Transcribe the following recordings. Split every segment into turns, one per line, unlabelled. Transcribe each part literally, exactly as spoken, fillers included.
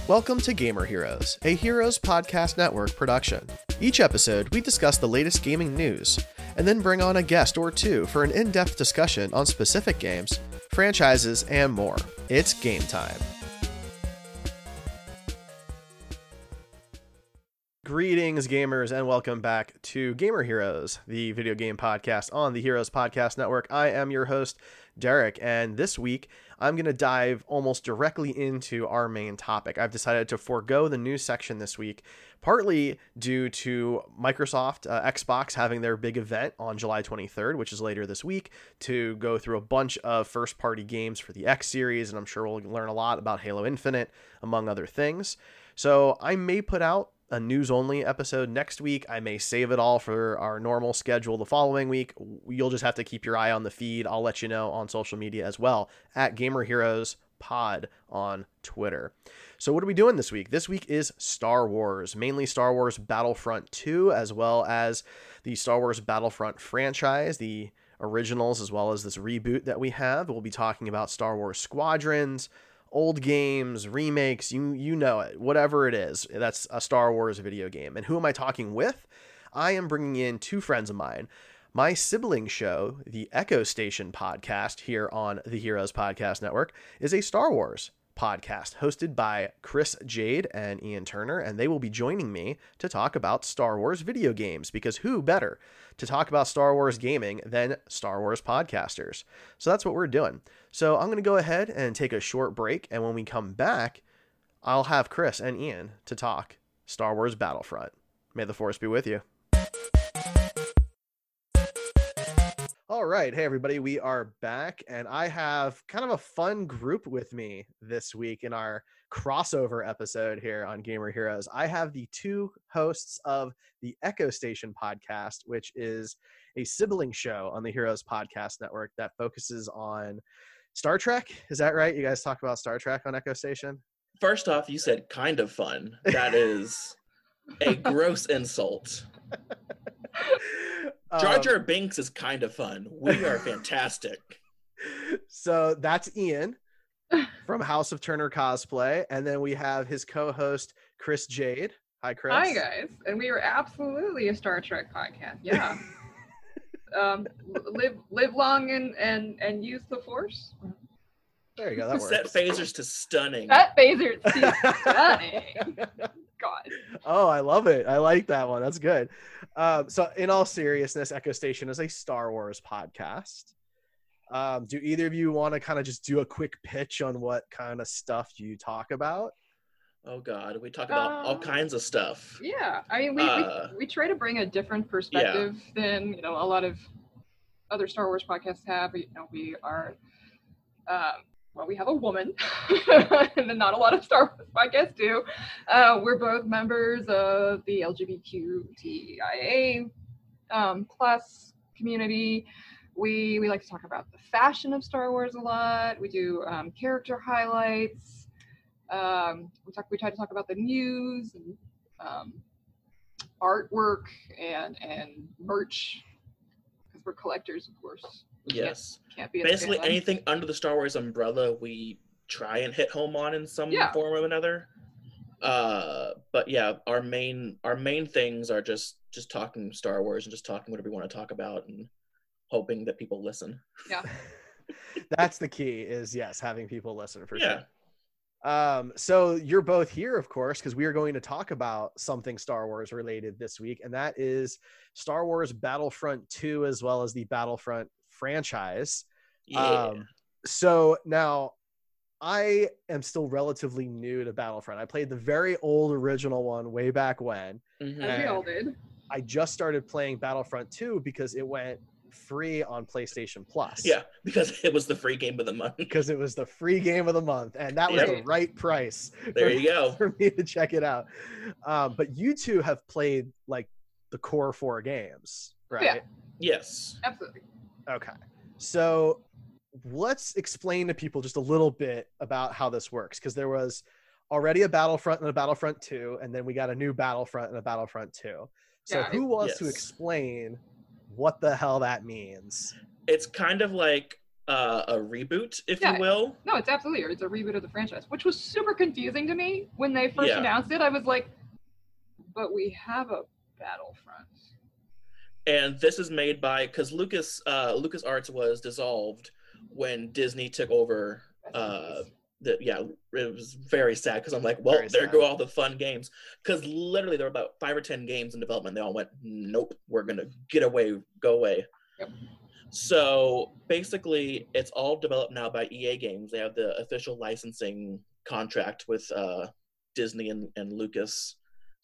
Welcome to Gamer Heroes, a Heroes Podcast Network production. Each episode, we discuss the latest gaming news, and then bring on a guest or two for an in-depth discussion on specific games, franchises, and more. It's game time. Greetings, gamers, and welcome back to Gamer Heroes, the video game podcast on the Heroes Podcast Network. I am your host, Derek, and this week I'm going to dive almost directly into our main topic. I've decided to forego the news section this week, partly due to Microsoft, uh, Xbox having their big event on July twenty-third, which is later this week, to go through a bunch of first-party games for the X series, and I'm sure we'll learn a lot about Halo Infinite, among other things. So I may put out a news-only episode next week. I may save it all for our normal schedule the following week. You'll just have to keep your eye on the feed. I'll let you know on social media as well, at Gamer Heroes Pod on Twitter. So what are we doing this week? This week is Star Wars, mainly Star Wars Battlefront two, as well as the Star Wars Battlefront franchise, the originals, as well as this reboot that we have. We'll be talking about Star Wars Squadrons, old games, remakes, you you know it, whatever it is, that's a Star Wars video game. And who am I talking with? I am bringing in two friends of mine. My sibling show, the Echo Station podcast here on the Heroes Podcast Network, is a Star Wars podcast hosted by Chris Jade and Ian Turner, and they will be joining me to talk about Star Wars video games, because who better to talk about Star Wars gaming than Star Wars podcasters? So that's what we're doing. So I'm going to go ahead and take a short break, and when we come back, I'll have Chris and Ian to talk Star Wars Battlefront. May the Force be with you. All right. Hey, everybody. We are back, and I have kind of a fun group with me this week in our crossover episode here on Gamer Heroes. I have the two hosts of the Echo Station podcast, which is a sibling show on the Heroes Podcast Network that focuses on Star Trek. Is that right? You guys talk about Star Trek on Echo Station?
First off, you said kind of fun. That is a gross insult. Jar Jar
Um,
Binks is kind of fun. We are fantastic.
So that's Ian from House of Turner Cosplay. And then we have his co-host, Chris Jade. Hi, Chris.
Hi, guys. And we are absolutely a Star Trek podcast. Yeah. um, live live long and, and, and use the Force.
There you go. That
Set
works.
phasers to stunning.
That phaser is stunning. God.
Oh, I love it. I like that one. That's good. Um, so in all seriousness, Echo Station is a Star Wars podcast. Um, do either of you want to kind of just do a quick pitch on what kind of stuff you talk about?
Oh God, we talk about all
Um,
kinds of stuff.
Yeah. I mean, we,
Uh,
we, we try to bring a different perspective than, you know, a lot of other Star Wars podcasts have. You know, we are... Um, well, we have a woman, and then not a lot of Star Wars podcasts do. Uh, we're both members of the L G B T Q I A um, plus community. We we like to talk about the fashion of Star Wars a lot. We do um, character highlights. Um, we talk. We try to talk about the news and um, artwork and and merch, because we're collectors, of course. We
Yes.
Can't, can't be a
Basically
fan.
anything under the Star Wars umbrella, we try and hit home on in some
Yeah.
form or another. Uh, but yeah, our main our main things are just just talking Star Wars and just talking whatever we want to talk about and hoping that people listen.
Yeah.
That's the key, is yes, having people listen for
Yeah.
sure. Um, so you're both here, of course, because we are going to talk about something Star Wars related this week, and that is Star Wars Battlefront two, as well as the Battlefront franchise.
Yeah.
Um, so now I am still relatively new to Battlefront. I played the very old original one way back when.
Mhm.
As we all did.
I just started playing Battlefront two because it went free on PlayStation Plus.
Yeah, because it was the free game of the month.
Because it was the free game of the month, and that was
Yep.
the right price.
There
for,
you go.
for me to check it out. Um, but you two have played like the core four games, right?
Yeah.
Yes.
Absolutely.
Okay. So let's explain to people just a little bit about how this works, because there was already a Battlefront and a Battlefront two, and then we got a new Battlefront and a Battlefront two. So
Yeah,
who wants to
yes.
explain what the hell that means?
It's kind of like uh, a reboot, if
Yeah.
you will.
No, it's absolutely it's a reboot of the franchise, which was super confusing to me when they first
Yeah.
announced it. I was like, but we have a Battlefront.
And this is made by because Lucas uh, LucasArts was dissolved when Disney took over. Uh, the, yeah, it was very sad because I'm like, well,
Very
there
sad.
go all the fun games. Because literally there were about five or ten games in development. They all went, nope, we're gonna get away, go away.
Yep.
So basically, it's all developed now by E A Games. They have the official licensing contract with uh, Disney and, and Lucas.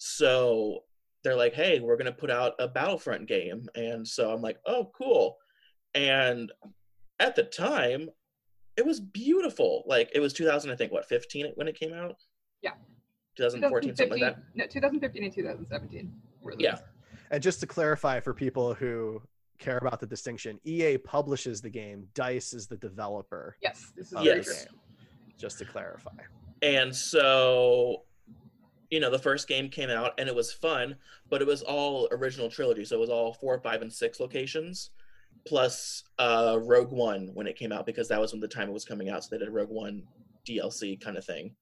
So they're like, hey, we're going to put out a Battlefront game. And so I'm like, oh, cool. And at the time, it was beautiful. Like, it was two thousand, I think, what, fifteen when it came out?
Yeah.
twenty fourteen, something like that?
No, twenty fifteen and twenty seventeen. Were the-
Yeah.
And just to clarify for people who care about the distinction, E A publishes the game, DICE is the developer
Yes. This is
of
Yes.
the game. Just to clarify.
And so, you know, the first game came out and it was fun, but it was all original trilogy. So it was all four, five, and six locations, plus uh, Rogue One when it came out, because that was when the time it was coming out. So they did a Rogue One D L C kind of thing.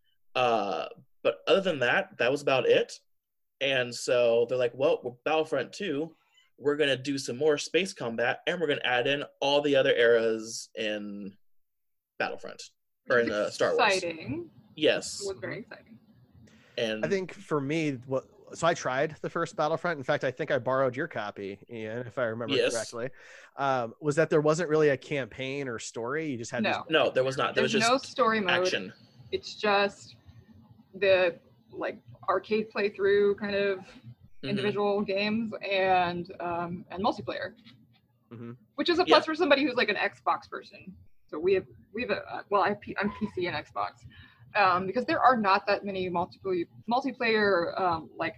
Uh, but other than that, that was about it. And so they're like, well, with Battlefront two, we're going to do some more space combat and we're going to add in all the other eras in Battlefront or in uh, Star Wars.
Exciting.
Yes.
It was very exciting.
And
I think for me, what so I tried the first Battlefront. In fact, I think I borrowed your copy, Ian, if I remember
Yes.
correctly. Um, was that there wasn't really a campaign or story? You just had
No.
these-
no, there was not. There
There's
was just
no story mode.
action.
It's just the like arcade playthrough kind of
Mhm.
individual games and um, and multiplayer,
Mhm.
which is a
Yeah.
plus for somebody who's like an Xbox person. So we have we have a uh, well I P, I'm P C and Xbox um, because there are not that many multiplayer multiplayer um, like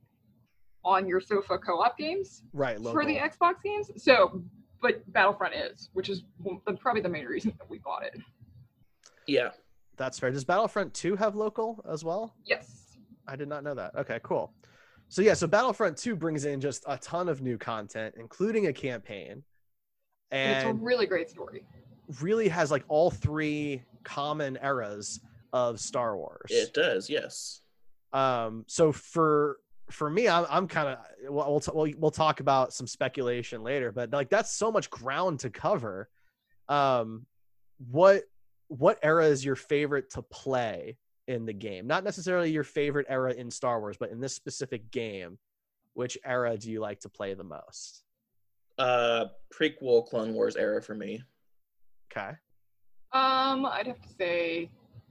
on your sofa co-op games
right local.
for the Xbox games. So but Battlefront is, which is one- probably the main reason that we bought it.
Yeah.
That's fair. Does Battlefront two have local as well?
Yes.
I did not know that. Okay, cool. So yeah, so Battlefront two brings in just a ton of new content, including a campaign,
And it's a
and
really great story.
really has like all three common eras of Star Wars.
It does. Yes.
Um, so for for me, I'm I'm kind of we'll, we'll, t- we'll we'll talk about some speculation later, but like that's so much ground to cover. Um, what what era is your favorite to play in the game? Not necessarily your favorite era in Star Wars, but in this specific game, which era do you like to play the most?
Uh, prequel Clone Wars era for me.
Okay.
Um, I'd have to say,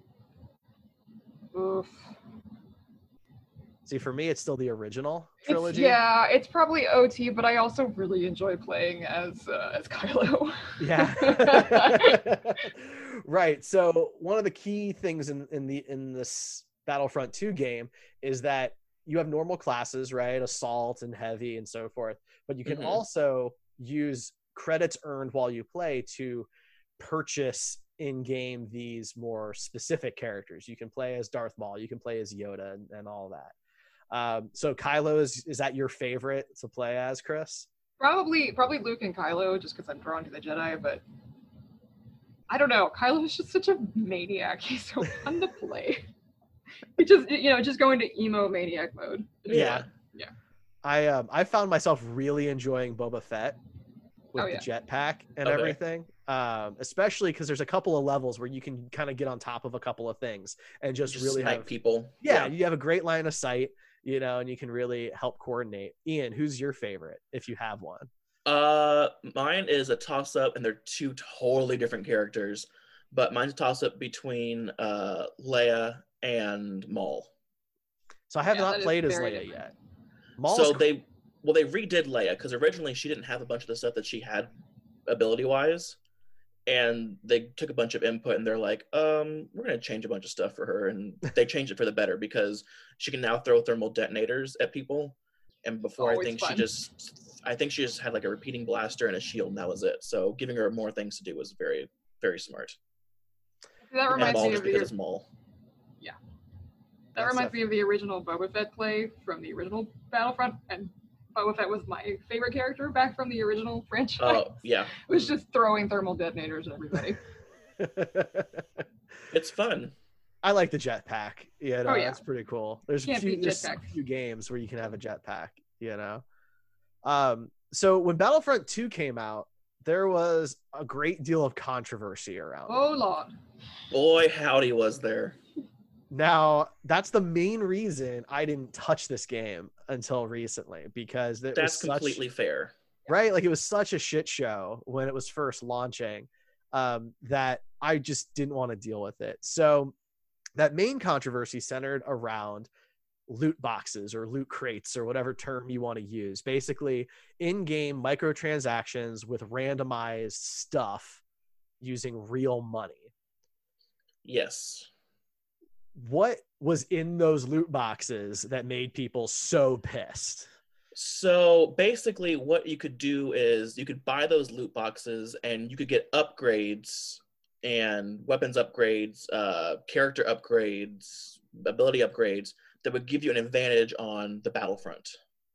oof.
See, for me, it's still the original
It's,
trilogy.
yeah, it's probably O T, but I also really enjoy playing as uh, as Kylo.
Yeah. Right. So one of the key things in, in the in this Battlefront two game is that you have normal classes, right? Assault and heavy and so forth. But you can
Mhm.
also use credits earned while you play to purchase in-game these more specific characters. You can play as Darth Maul, you can play as Yoda and, and all that. Um, so Kylo is is that your favorite to play as, Chris?
Probably, probably Luke and Kylo, just because I'm drawn to the Jedi. But I don't know. Kylo is just such a maniac. He's so fun to play. He just, you know, just going to emo maniac mode.
Yeah.
Yeah.
I um I found myself really enjoying Boba Fett with
Oh,
the
yeah.
jetpack and
Okay.
everything. Um, especially because there's a couple of levels where you can kind of get on top of a couple of things and just,
Just
really
snipe
have
people.
yeah, you have a great line of sight, you know, and you can really help coordinate. Ian, who's your favorite if you have one?
Uh, mine is a toss up, and they're two totally different characters. But mine's a toss up between uh Leia and Maul.
So I have
Yeah, that
not
is
played as
very
Leia
different.
yet. Maul's
So they well they redid Leia because originally she didn't have a bunch of the stuff that she had ability wise, and they took a bunch of input and they're like, um, we're gonna change a bunch of stuff for her, and they changed it for the better because she can now throw thermal detonators at people, and before I
Always
think she
fun.
just I think she just had like a repeating blaster and a shield, and that was it. So giving her more things to do was very very smart.
That
And
reminds
Maul
me
just
of
because
the
it's Maul.
that
That's
reminds me of the original Boba Fett play from the original Battlefront, and Boba Fett was my favorite character back from the original franchise.
Oh, yeah.
It was just throwing thermal detonators at everybody.
It's fun.
I like the jetpack. You know,
Oh, yeah.
That's pretty cool. There's a
Can't
few,
beat
there's a
jetpacks.
few games where you can have a jetpack, you know. Um, so when Battlefront two came out, there was a great deal of controversy around it.
Oh, Lord.
Boy, howdy was there.
Now, that's the main reason I didn't touch this game until recently, because it
That's
was such,
completely fair.
right? Like, it was such a shit show when it was first launching, um, that I just didn't want to deal with it. So that main controversy centered around loot boxes or loot crates or whatever term you want to use. Basically, in-game microtransactions with randomized stuff using real money.
Yes.
What was in those loot boxes that made people so pissed?
So basically what you could do is you could buy those loot boxes and you could get upgrades and weapons upgrades, uh, character upgrades, ability upgrades that would give you an advantage on the battlefront.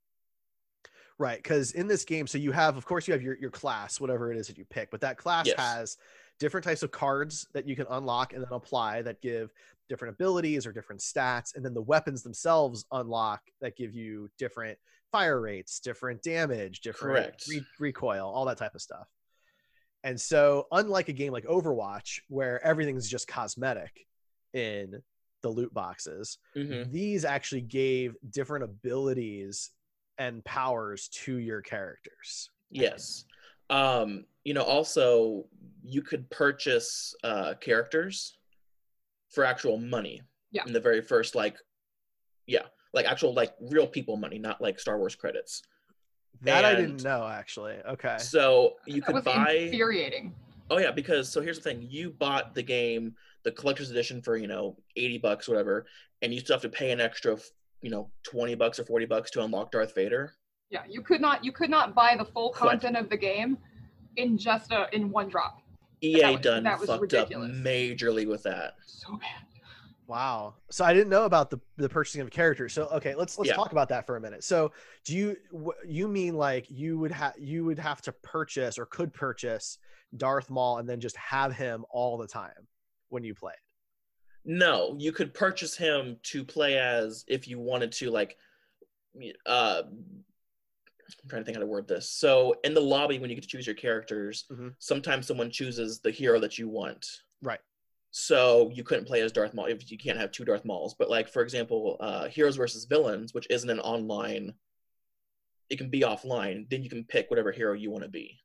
Right, because in this game, so you have, of course, you have your, your class, whatever it is that you pick, but that class
Yes.
has different types of cards that you can unlock and then apply that give different abilities or different stats, and then the weapons themselves unlock that give you different fire rates, different damage, different
Correct.
re- recoil, all that type of stuff. And so, unlike a game like Overwatch, where everything's just cosmetic in the loot boxes,
Mm-hmm.
these actually gave different abilities and powers to your characters.
Yes. Um, you know, also you could purchase uh, characters for actual money.
Yeah.
In the very first, like, yeah, like actual, like real people money, not like Star Wars credits.
That I
And-
didn't know, actually. Okay.
So you
That
could
was
buy.
infuriating.
Oh yeah, because so here's the thing: you bought the game, the collector's edition for you know eighty bucks, whatever, and you still have to pay an extra, you know, twenty bucks or forty bucks to unlock Darth Vader.
Yeah, you could not you could not buy the full
What?
content of the game in just a in one drop.
E A
That was-
done
that was
fucked
ridiculous.
up majorly with that.
So bad.
Wow. So I didn't know about the, the purchasing of characters. So okay, let's let's
Yeah.
talk about that for a minute. So do you wh- you mean like you would have you would have to purchase or could purchase Darth Maul and then just have him all the time when you played?
No, you could purchase him to play as if you wanted to, like, uh, I'm trying to think how to word this. So in the lobby, when you get to choose your characters,
Mhm.
sometimes someone chooses the hero that you want.
Right.
So you couldn't play as Darth Maul if you can't have two Darth Mauls. But like, for example, uh, Heroes versus Villains, which isn't an online, it can be offline. Then you can pick whatever hero you want to be.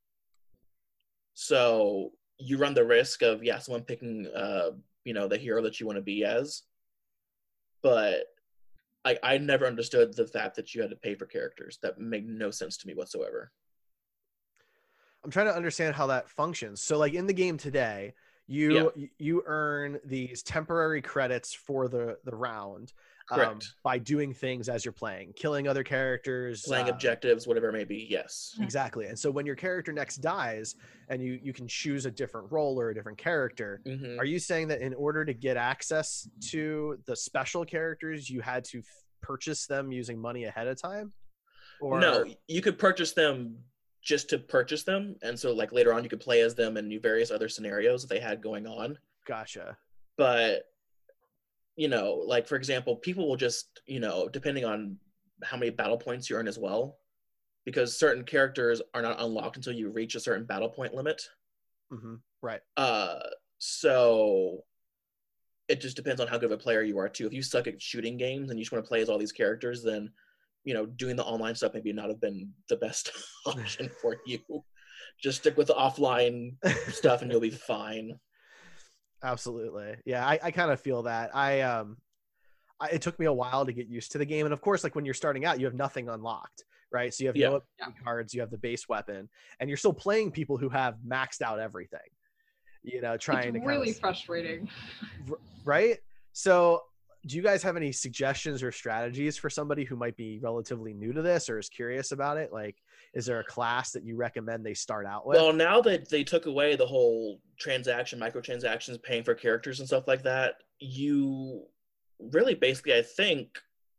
So you run the risk of, yeah, someone picking, uh, you know, the hero that you want to be as. But I, I never understood the fact that you had to pay for characters. That made no sense to me whatsoever.
I'm trying to understand how that functions. So like in the game today, you you earn these temporary credits for the the round um,
Correct.
by doing things as you're playing, killing other characters,
Playing
uh,
objectives, whatever it may be, yes.
Exactly. And so when your character next dies and you you can choose a different role or a different character,
hmm
are you saying that in order to get access to the special characters, you had to f- purchase them using money ahead of time? Or
No, you could purchase them just to purchase them. And so like later on you could play as them in various other scenarios that they had going on.
Gotcha.
But, you know, like for example, people will just, you know, depending on how many battle points you earn as well, because certain characters are not unlocked until you reach a certain battle point limit.
hmm Right.
Uh, so it just depends on how good of a player you are too. If you suck at shooting games and you just want to play as all these characters, then, you know, doing the online stuff maybe not have been the best option for you. Just stick with the offline stuff and you'll be fine.
Absolutely. Yeah, I, I kind of feel that. I um I, it took me a while to get used to the game. And of course, like when you're starting out, you have nothing unlocked, right? So you have
Yeah.
no ability cards, you have the base weapon, and you're still playing people who have maxed out everything. You know, trying
It's
to
really
kind
frustrating.
of, right? So do you guys have any suggestions or strategies for somebody who might be relatively new to this or is curious about it? Like, is there a class that you recommend they start out with?
Well, now that they took away the whole transaction, microtransactions, paying for characters and stuff like that, you really basically, I think,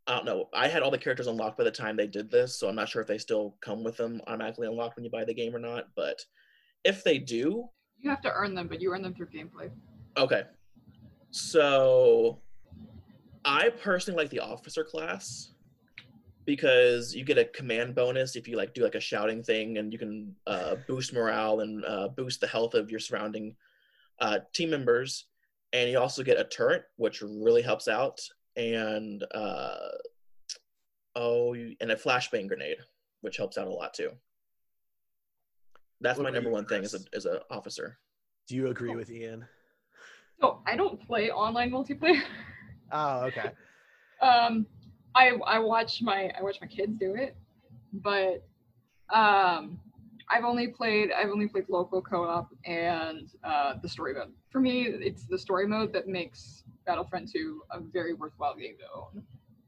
I don't know. I had all the characters unlocked by the time they did this, so I'm not sure if they still come with them automatically unlocked when you buy the game or not. But if they do,
you have to earn them, but you earn them through gameplay.
Okay. So I personally like the officer class because you get a command bonus if you like do like a shouting thing, and you can uh, boost morale and uh, boost the health of your surrounding uh, team members. And you also get a turret, which really helps out, and uh, oh, and a flashbang grenade, which helps out a lot too. That's
What
my
about
number
you,
one thing
Chris?
as a as an officer.
Do you agree with Ian?
So I don't play online multiplayer.
Oh, okay.
um, I I watch my I watch my kids do it, but um, I've only played I've only played local co-op and uh, the story mode. For me, it's the story mode that makes Battlefront two a very worthwhile game to own.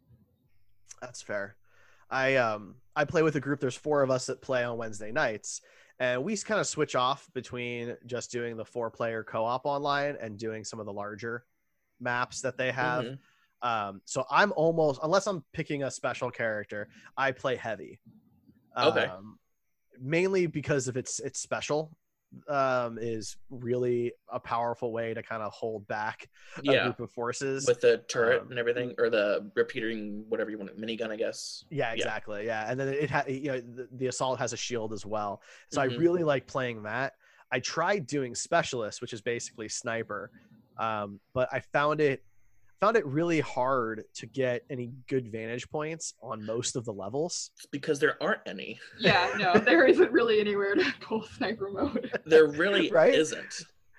That's fair. I um I play with a group. There's four of us that play on Wednesday nights, and we kind of switch off between just doing the four player co-op online and doing some of the larger maps that they have.
Mm-hmm.
Um, so I'm almost, unless I'm picking a special character, I play heavy.
Okay.
Um, mainly because of its its special um, is really a powerful way to kind of hold back a
Yeah.
group of forces
With the turret
Um,
and everything, or the repeating whatever you want, minigun, I guess.
Yeah, exactly. Yeah, and then it had, you know, the, the assault has a shield as well. So
Mhm.
I really like playing that. I tried doing specialist, which is basically sniper, um, but I found it found it really hard to get any good vantage points on most of the levels.
It's because there aren't any.
Yeah, no, there isn't really anywhere to pull sniper mode.
There really
Right?
isn't.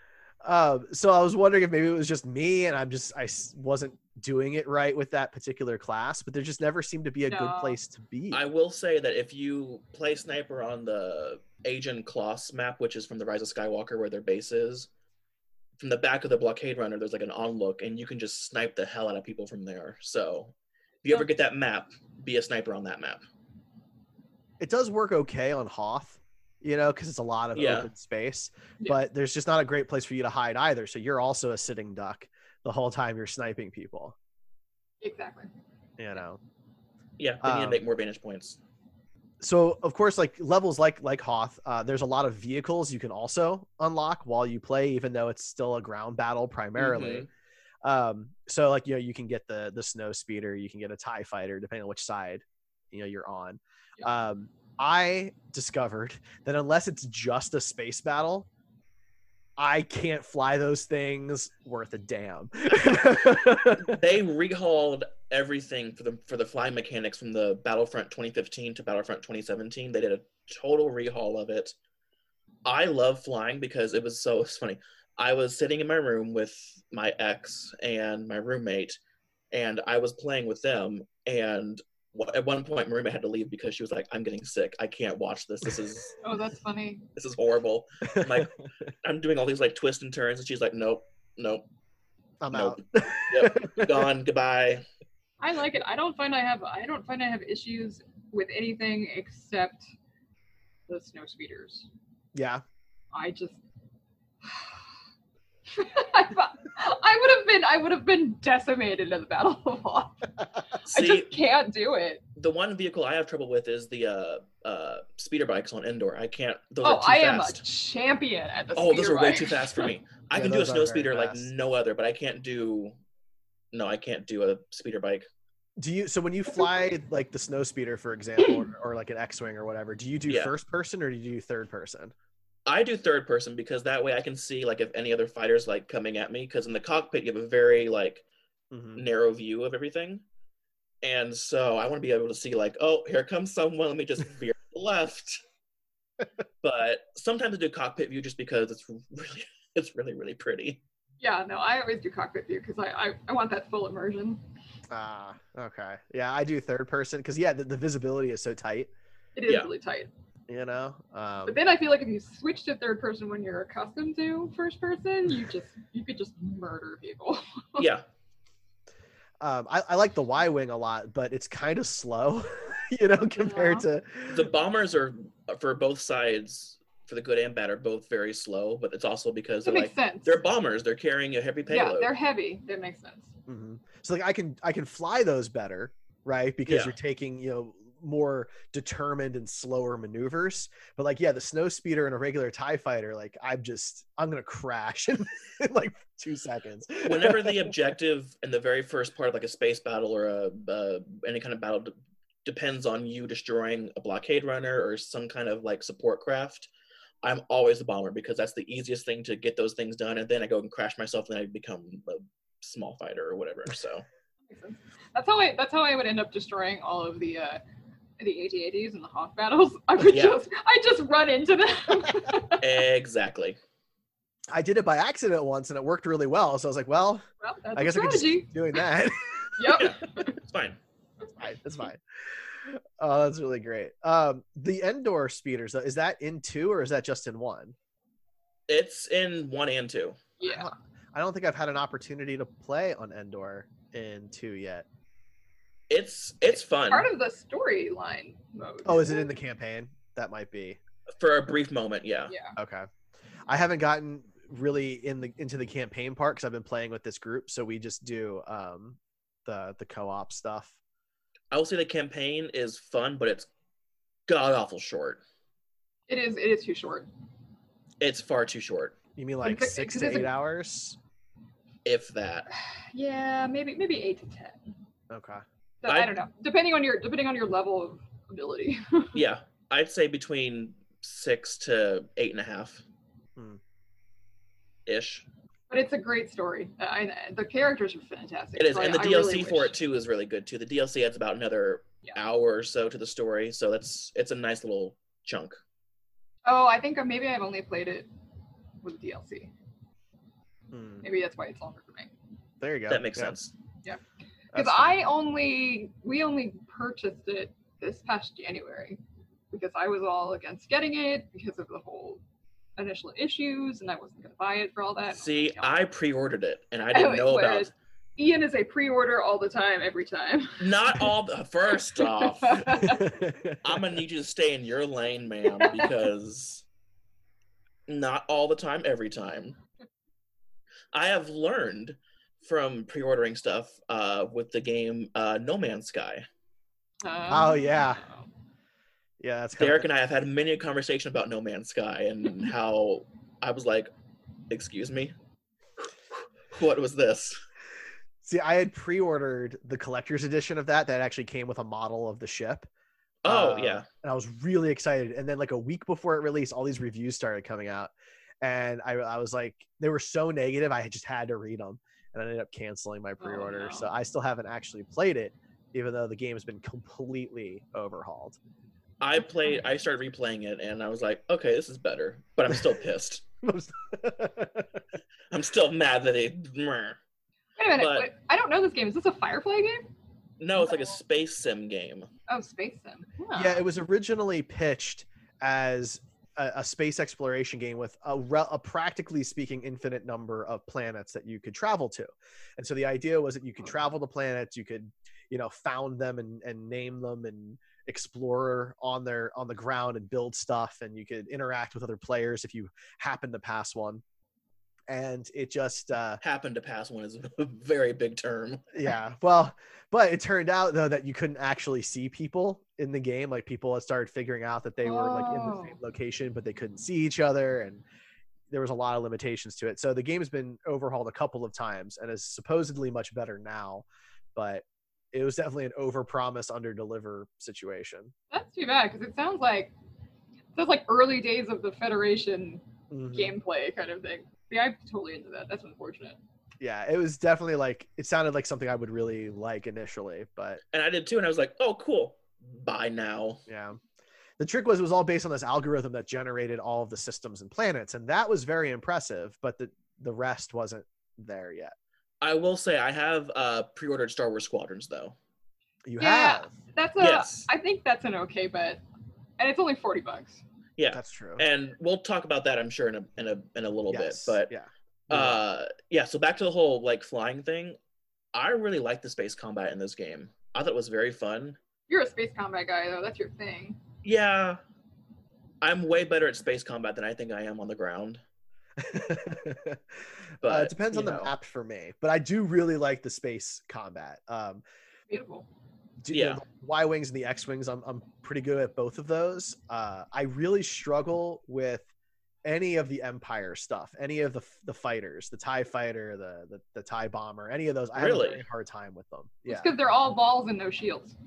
Um, so I was wondering if maybe it was just me and I'm just I s- wasn't doing it right with that particular class, but there just never seemed to be a good
No.
place to be.
I will say that if you play sniper on the Aegon Kloss map, which is from the Rise of Skywalker where their base is, from the back of the blockade runner, there's like an on look, and you can just snipe the hell out of people from there. So if you ever get that map, be a sniper on that map.
It does work okay on Hoth, you know, because it's a lot of
Yeah.
open space,
Yeah.
but there's just not a great place for you to hide either. So you're also a sitting duck the whole time you're sniping people,
Exactly.
you know.
Yeah, they need to
Um,
make more vantage points.
So of course, like levels like like Hoth, uh, there's a lot of vehicles you can also unlock while you play, even though it's still a ground battle primarily.
Mhm.
Um, so like, you know, you can get the the snow speeder, you can get a TIE fighter, depending on which side you know you're on.
Yeah.
Um, I discovered that unless it's just a space battle, I can't fly those things worth a damn.
They rehauled everything for the for the flying mechanics from the Battlefront twenty fifteen to Battlefront twenty seventeen. They did a total rehaul of it. I love flying because it was so it's funny. I was sitting in my room with my ex and my roommate, and I was playing with them. And wh- at one point, my roommate had to leave because she was like, "I'm getting sick. I can't watch this. This is
Oh, that's funny.
this is horrible." I'm like, I'm doing all these like twists and turns, and she's like, "Nope, nope,
I'm
nope.
out.
Yep, gone. Goodbye."
I like it. I don't find I have I don't find I have issues with anything except the snow speeders.
Yeah.
I just I, thought- I would have been I would have been decimated in the Battle of Hoth. I
See,
just can't do it.
the one vehicle I have trouble with is the uh, uh, speeder bikes on indoor. I can't. Those
Oh,
are too
I am a
fast.
champion at the
Oh, those
speeder
are way
bike.
too fast for me. I
Yeah,
can do a
those are
snow
very
speeder like
fast.
no other, but I can't do. No, I can't do a speeder bike.
Do you so when you fly like the snow speeder, for example, or, or like an X-wing or whatever, do you do
Yeah.
first person or do you do third person?
I do third person because that way I can see like if any other fighters like coming at me. Because in the cockpit you have a very like
Mhm.
narrow view of everything, and so I want to be able to see like, oh, here comes someone. Let me just veer to the left. But sometimes I do cockpit view just because it's really, it's really, really pretty.
Yeah, no, I always do cockpit view because I, I I want that full immersion.
Ah, okay. Yeah, I do third person because yeah, the, the visibility is so tight,
It is
Yeah.
really tight.
you know. Um,
But then I feel like if you switch to third person when you're accustomed to first person, you just you could just murder people.
Yeah,
um, I, I like the Y-wing a lot, but it's kind of slow, you know, compared to
the bombers are for both sides, for the good and bad, are both very slow. But it's also because
That
they're
makes
like
sense.
they're bombers. They're carrying a heavy
Yeah,
payload.
they're heavy. That makes sense.
Mhm. So like I can I can fly those better, right? Because
Yeah.
you're taking, you know, more determined and slower maneuvers. But like, yeah, the snow speeder and a regular TIE fighter, like I'm just, I'm going to crash in, in like two seconds.
Whenever the objective in the very first part of like a space battle or a uh, any kind of battle d- depends on you destroying a blockade runner or some kind of like support craft, I'm always the bomber because that's the easiest thing to get those things done. And then I go and crash myself and then I become a small fighter or whatever. So
that's how I, that's how I would end up destroying all of the, uh, the A T A Ts and the Hawk battles. I would
Yeah.
just, I just run into them.
exactly.
I did it by accident once and it worked really well. So I was like, well,
Well, that's
I guess
a
I could just
strategy.
keep doing that.
Yep.
Yeah, it's fine.
It's fine. It's fine. Oh, that's really great. Um, the Endor speeders, though, is that in two or is that just in one?
It's in one and two.
Yeah.
I don't think I've had an opportunity to play on Endor in two yet.
It's it's fun
Part of the storyline mode.
Oh, is it in the campaign? That might be.
for a brief moment. Yeah.
Yeah.
Okay. I haven't gotten really in the into the campaign part because I've been playing with this group, so we just do um the the co-op stuff.
I will say the campaign is fun, but it's god awful short.
It is, it is too short.
It's far too short,
You mean like
Because-
six
because
to
it's a-
eight hours?
if that.
Yeah, maybe, maybe eight to ten.
Okay.
So, I,
I-
don't know. Depending on your, depending on your level of ability.
Yeah, I'd say between six to eight and a half.
Hmm.
Ish.
But it's a great story. Uh, I, the characters are fantastic.
It is,
so
and
I-
the
I
D L C
really
for
wish-
it too is really good too. The D L C adds about another
Yeah.
hour or so to the story, so that's it's a nice little chunk.
Oh, I think maybe I've only played it with the D L C.
Hmm.
Maybe that's why it's longer for me.
There you go.
That makes
Yeah.
sense.
Because
That's
I only, we only purchased it this past January because I was all against getting it because of the whole initial issues, and I wasn't going to buy it for all that.
See,
Oh my
I
God.
pre-ordered it, and I didn't know about.
Whereas Ian is a pre-order all the time, every time.
Not all. The, first off,
fine.
I'm gonna need you to stay in your lane, ma'am, because not all the time, every time. I have learned from pre-ordering stuff uh, with the game uh, No Man's Sky.
Oh, yeah. Yeah, that's kind
Derek
of,
and I have had many a conversation about No Man's Sky and how I was like, "Excuse me, what was this?"
see, I had pre-ordered the collector's edition of that that actually came with a model of the ship.
Oh
Um,
yeah,
and I was really excited. And then like a week before it released, all these reviews started coming out, and I, I was like, they were so negative, I just had to read them, and I ended up canceling my pre-order.
no.
So I still haven't actually played it, even though the game has been completely overhauled.
I played. I started replaying it, and I was like, "Okay, this is better," but I'm still pissed. I'm still mad that they. Meh.
Wait a minute.
But-
wait, I don't know this game. Is this a Firefly game?
No, it's like a space sim game.
Oh, Space Sim. Huh.
Yeah, it was originally pitched as a, a space exploration game with a, re- a practically speaking infinite number of planets that you could travel to. And so the idea was that you could travel to planets, you could, you know, found them and, and name them and explore on their on the ground and build stuff, and you could interact with other players if you happen to pass one. And it just uh
Happened to pass one is a very big term.
yeah, well, but it turned out though that you couldn't actually see people in the game. Like people had started figuring out that they were like in the same
Oh.
location, but they couldn't see each other, and there was a lot of limitations to it. So the game's been overhauled a couple of times and is supposedly much better now, but it was definitely an over-promise, under-deliver situation.
That's too bad because it sounds like it sounds like early days of the Federation
Mhm.
gameplay kind of thing. Yeah, I'm totally into that. That's unfortunate.
Yeah, it was definitely like it sounded like something I would really like initially, but
And I did too, and I was like, "Oh, cool. Bye now."
yeah. The trick was it was all based on this algorithm that generated all of the systems and planets, and that was very impressive, but the the rest wasn't there yet.
I will say I have uh, pre-ordered Star Wars Squadrons though.
You
Yeah.
have.
That's a.
Yes.
I think that's an okay bet, and it's only forty bucks.
Yeah,
That's true.
and we'll talk about that, I'm sure, in a in a in a little
Yes,
bit. But
yeah.
uh, yeah. So back to the whole like flying thing. I really like the space combat in this game. I thought it was very fun.
You're a space combat guy though. That's your thing.
Yeah, I'm way better at space combat than I think I am on the ground.
uh,
But,
it depends
you
on the
know.
map for me, but I do really like the space combat. Um,
Beautiful.
Do-
Yeah.
you know, the Y-wings and the X-wings, I'm I'm pretty good at both of those. Uh, I really struggle with any of the Empire stuff, any of the the fighters, the TIE fighter, the the, the TIE bomber, any of those. I have
Really?
a very hard time with them.
It's
Yeah.
because they're all balls and no shields.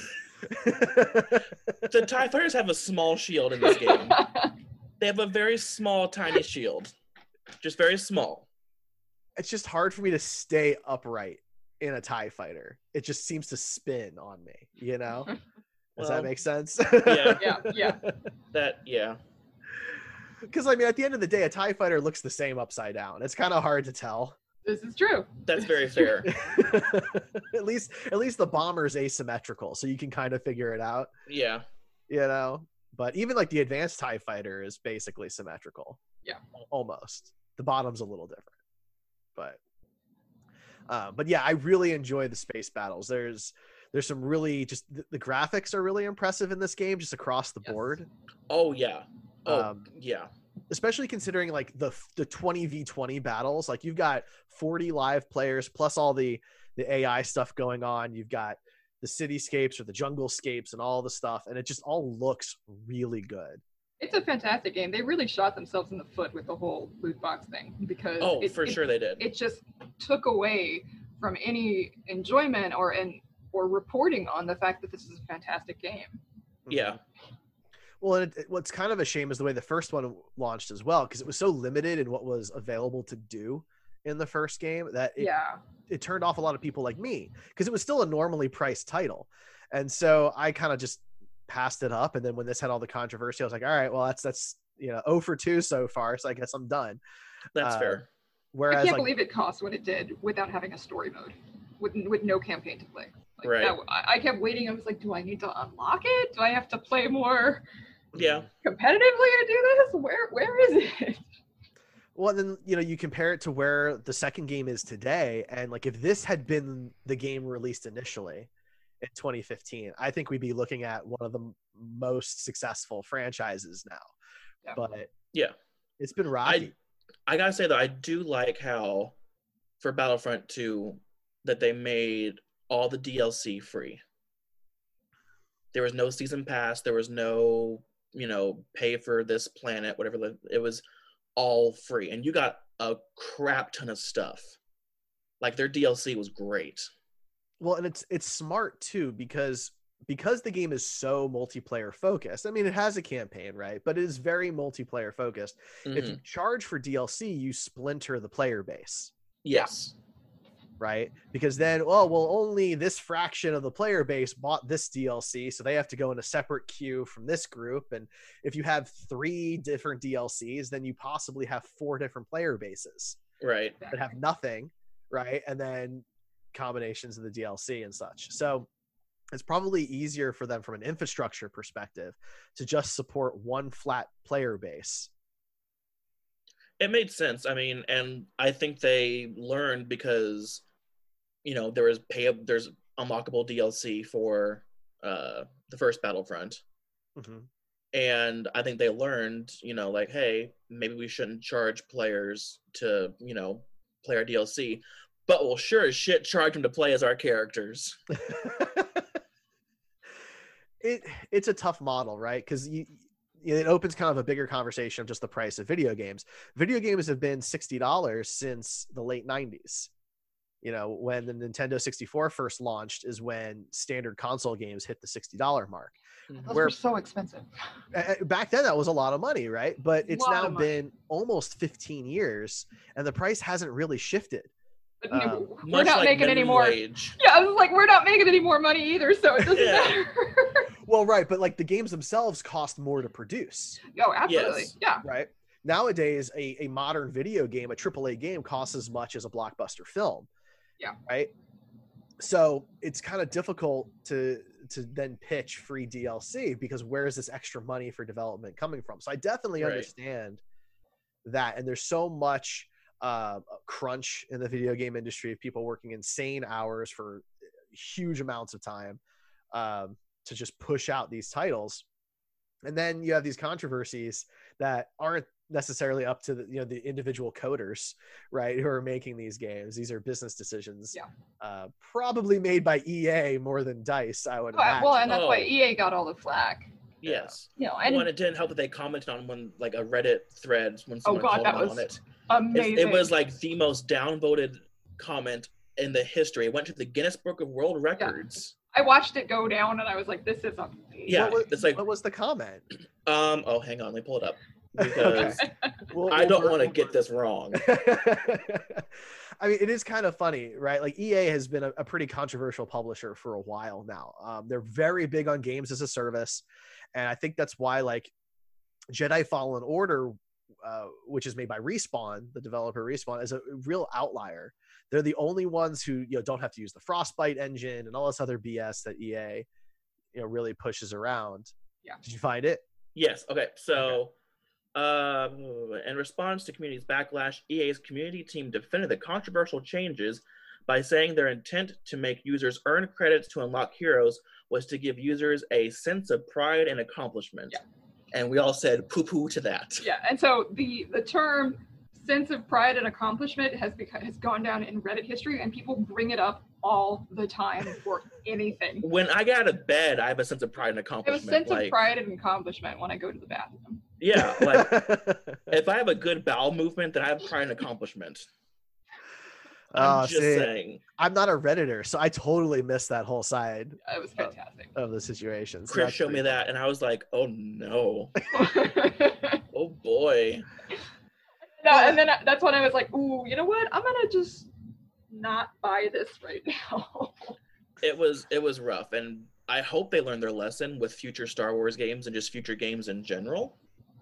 The TIE fighters have a small shield in this game. They have a very small, tiny shield. Just very small.
It's just hard for me to stay upright in a TIE fighter. It just seems to spin on me, you know? Does
Well,
that make sense?
yeah.
Yeah, yeah.
That, yeah.
Because, I mean, at the end of the day, a TIE fighter looks the same upside down. It's kind of hard to tell.
This is true.
That's very fair.
at least at least the bomber's asymmetrical, so you can kind of figure it out,
Yeah.
you know? But even like the advanced TIE fighter is basically symmetrical.
Yeah.
Almost. The bottom's a little different. But uh, but yeah, I really enjoy the space battles. There's there's some really just the, the graphics are really impressive in this game, just across the
Yes.
board.
Oh, yeah. Oh,
Um,
yeah.
especially considering like the the twenty v twenty battles. Like you've got forty live players plus all the the A I stuff going on. You've got the cityscapes or the jungle scapes and all the stuff, and it just all looks really good.
It's a fantastic game. They really shot themselves in the foot with the whole loot box thing because
Oh,
it,
for
it,
sure they did.
it just took away from any enjoyment or and or reporting on the fact that this is a fantastic game.
Yeah.
Well, and it, it- what's kind of a shame is the way the first one launched as well, because it was so limited in what was available to do in the first game that it,
Yeah.
it turned off a lot of people like me, because it was still a normally priced title. And so I kind of just passed it up. And then when this had all the controversy, I was like, all right, well, that's, that's, you know, oh for two so far. So I guess I'm done.
That's
uh,
fair.
Whereas
I can't
like,
believe it cost what it did without having a story mode, with with no campaign to play. Like,
Right.
that- I, I kept waiting. I was like, do I need to unlock it? Do I have to play more
Yeah.
competitively to do this? Where where is it?
well, then, you know, you compare it to where the second game is today. And like, if this had been the game released initially in twenty fifteen, I think we'd be looking at one of the m- most successful franchises now.
Yeah.
But
Yeah.
it's been rocky.
I gotta say though, I do like how for Battlefront two that they made all the D L C free. There was no season pass. There was no, you know, pay for this planet, whatever. It was all free, and you got a crap ton of stuff. Like their D L C was great.
Well, and it's it's smart too, because because the game is so multiplayer focused. I mean, it has a campaign, right? But it is very multiplayer focused. If you
Mhm.
charge for D L C, you splinter the player base,
Yes.
right? Because then, oh, well, only this fraction of the player base bought this D L C, so they have to go in a separate queue from this group. And if you have three different D L Cs, then you possibly have four different player bases
Right.
that have nothing, right? And then combinations of the D L C and such. So it's probably easier for them from an infrastructure perspective to just support one flat player base.
It made sense. I mean, and I think they learned because, you know, there was pay there's unlockable D L C for uh, the first Battlefront,
Mm-hmm.
and I think they learned, you know, like, hey, maybe we shouldn't charge players to, you know, play our D L C, but we'll sure as shit charge them to play as our characters.
it it's a tough model, right? Because you it opens kind of a bigger conversation of just the price of video games. Video games have been sixty dollars since the late nineties. You know, when the Nintendo sixty-four first launched is when standard console games hit the sixty dollars mark.
Those
Where-
were so expensive.
Uh, Back then, that was a lot of money, right? But it's
Lot
now
of money.
been almost fifteen years, and the price hasn't really shifted.
But
Um,
no, we're
Much
not
like
making any
minimum
more.
wage.
Yeah, I was like, we're not making any more money either, so it doesn't
Yeah.
matter.
Well, right, but like the games themselves cost more to produce,
Oh, absolutely.
Yes.
Yeah.
right? Nowadays, a, a modern video game, a triple A game, costs as much as a blockbuster film.
Yeah.
Right. So it's kind of difficult to to then pitch free D L C, because where is this extra money for development coming from? So I definitely
Right.
understand that, and there's so much uh, crunch in the video game industry of people working insane hours for huge amounts of time um, to just push out these titles. And then you have these controversies that aren't necessarily up to the, you know, the individual coders, right, who are making these games. These are business decisions,
Yeah.
uh, probably made by E A more than DICE, I would
Well,
imagine.
well, and that's why
Oh.
E A got all the flack.
Yes.
You know, and
One, it didn't help that they commented on one like a Reddit thread when someone
God,
called
that
them out
was
on it.
amazing.
It, it was like the most downvoted comment in the history. It went to the Guinness Book of World Records.
I watched it go down, and I was like, "This is amazing."
Yeah,
What was,
it's like
what was the comment?
um. Oh, hang on, let me pull it up because
Okay. We'll-
I
we'll
don't
work-
want to
we'll
get
work-
this wrong.
I mean, it is kind of funny, right? Like E A has been a, a pretty controversial publisher for a while now. Um, they're very big on games as a service, and I think that's why like Jedi Fallen Order, uh, which is made by Respawn, the developer Respawn, is a real outlier. They're the only ones who, you know, don't have to use the Frostbite engine and all this other B S that E A, you know, really pushes around.
Yeah.
Did you find it?
Yes. Okay. So, um, in response to community's backlash, E A's community team defended the controversial changes by saying their intent to make users earn credits to unlock heroes was to give users a sense of pride and accomplishment.
Yeah.
And we all said poo-poo to that.
Yeah, and so the the term sense of pride and accomplishment has become has gone down in Reddit history, and people bring it up all the time for anything.
When I get out of bed, I have a sense of pride and
I have a
accomplishment.
sense
like,
of pride and accomplishment when I go to the bathroom.
Yeah, like if I have a good bowel movement, then I have pride and accomplishment. I'm
Oh,
just
see,
saying.
I'm not a Redditor, so I totally missed that whole side
It was fantastic.
of the situation. So
Chris
that's
showed me
pretty
that, and I was like, "Oh no,
no,
oh boy."
and then I- that's when I was like, "Ooh, you know what? I'm gonna just not buy this right now."
It was it was rough, and I hope they learn their lesson with future Star Wars games and just future games in general.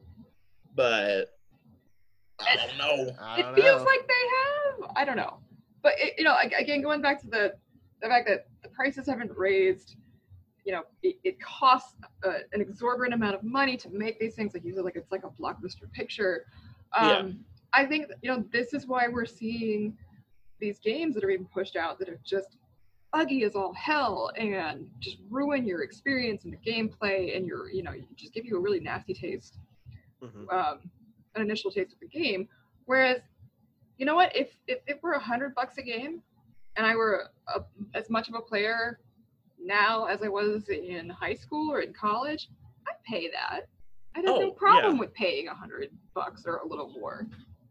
But I don't know.
I
It
don't
feels
know.
like they have. I don't know, but it, you know, ag- again, going back to the the fact that the prices haven't raised. You know, it, it costs uh, an exorbitant amount of money to make these things. Like you said, like it's like a blockbuster picture. Um,
Yeah.
I think that, you know, this is why we're seeing these games that are being pushed out that are just buggy as all hell and just ruin your experience and the gameplay and your, you know, just give you a really nasty taste,
Mhm.
um, an initial taste of the game. Whereas, you know what, if if it were a hundred bucks a game, and I were a, as much of a player now as I was in high school or in college, I'd pay that. I'd have
Oh,
no problem
yeah.
with paying a hundred bucks or a little more.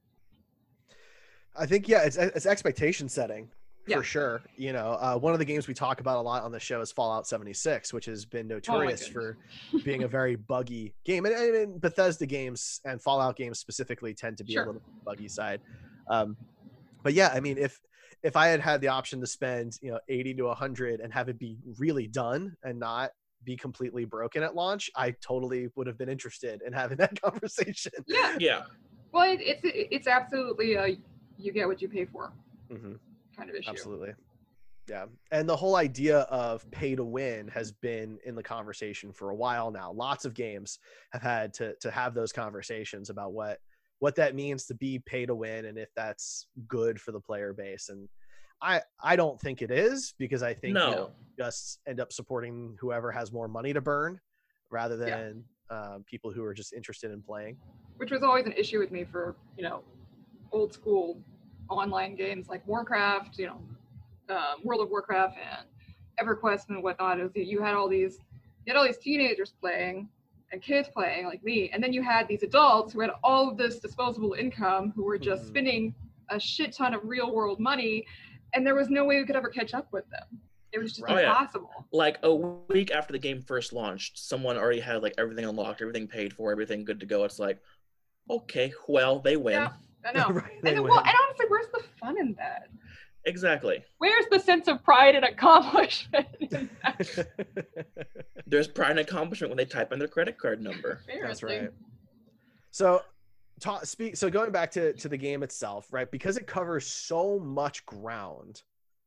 I think yeah, it's it's expectation setting for
Yeah.
sure. You know, uh, one of the games we talk about a lot on the show is Fallout seventy-six, which has been notorious for being a very buggy game, and, and, and Bethesda games and Fallout games specifically tend to be
Sure.
a little buggy side. Um, but yeah, I mean, if if I had had the option to spend you know eighty to a hundred and have it be really done and not be completely broken at launch, I totally would have been interested in having that conversation.
Yeah.
Yeah.
Well, it, it's it's absolutely a you get what you pay for
Mm-hmm.
kind of issue.
Absolutely. Yeah. And the whole idea of pay to win has been in the conversation for a while now. Lots of games have had to to have those conversations about what what that means to be pay to win and if that's good for the player base. And I I don't think it is, because I think
No.
you know, just end up supporting whoever has more money to burn rather than uh, people who are just interested in playing.
Which was always an issue with me for, you know, old school online games like Warcraft, you know, um, World of Warcraft and EverQuest and whatnot. It was, you had all these, you had all these teenagers playing and kids playing like me, and then you had these adults who had all of this disposable income who were just
Mhm.
spending a shit ton of real world money, and there was no way we could ever catch up with them. It was just
Right.
Oh, yeah.
impossible.
Like a week after the game first launched, someone already had like everything unlocked, everything paid for, everything good to go. It's like, okay, well, they win.
Yeah. I know.
Right,
and
they
then,
win.
well, and honestly, where's the fun in that?
Exactly.
Where's the sense of pride and accomplishment in that?
There's pride and accomplishment when they type in their credit card number.
That's
Seriously.
right. So, ta- speak. So going back to to the game itself, right? Because it covers so much ground.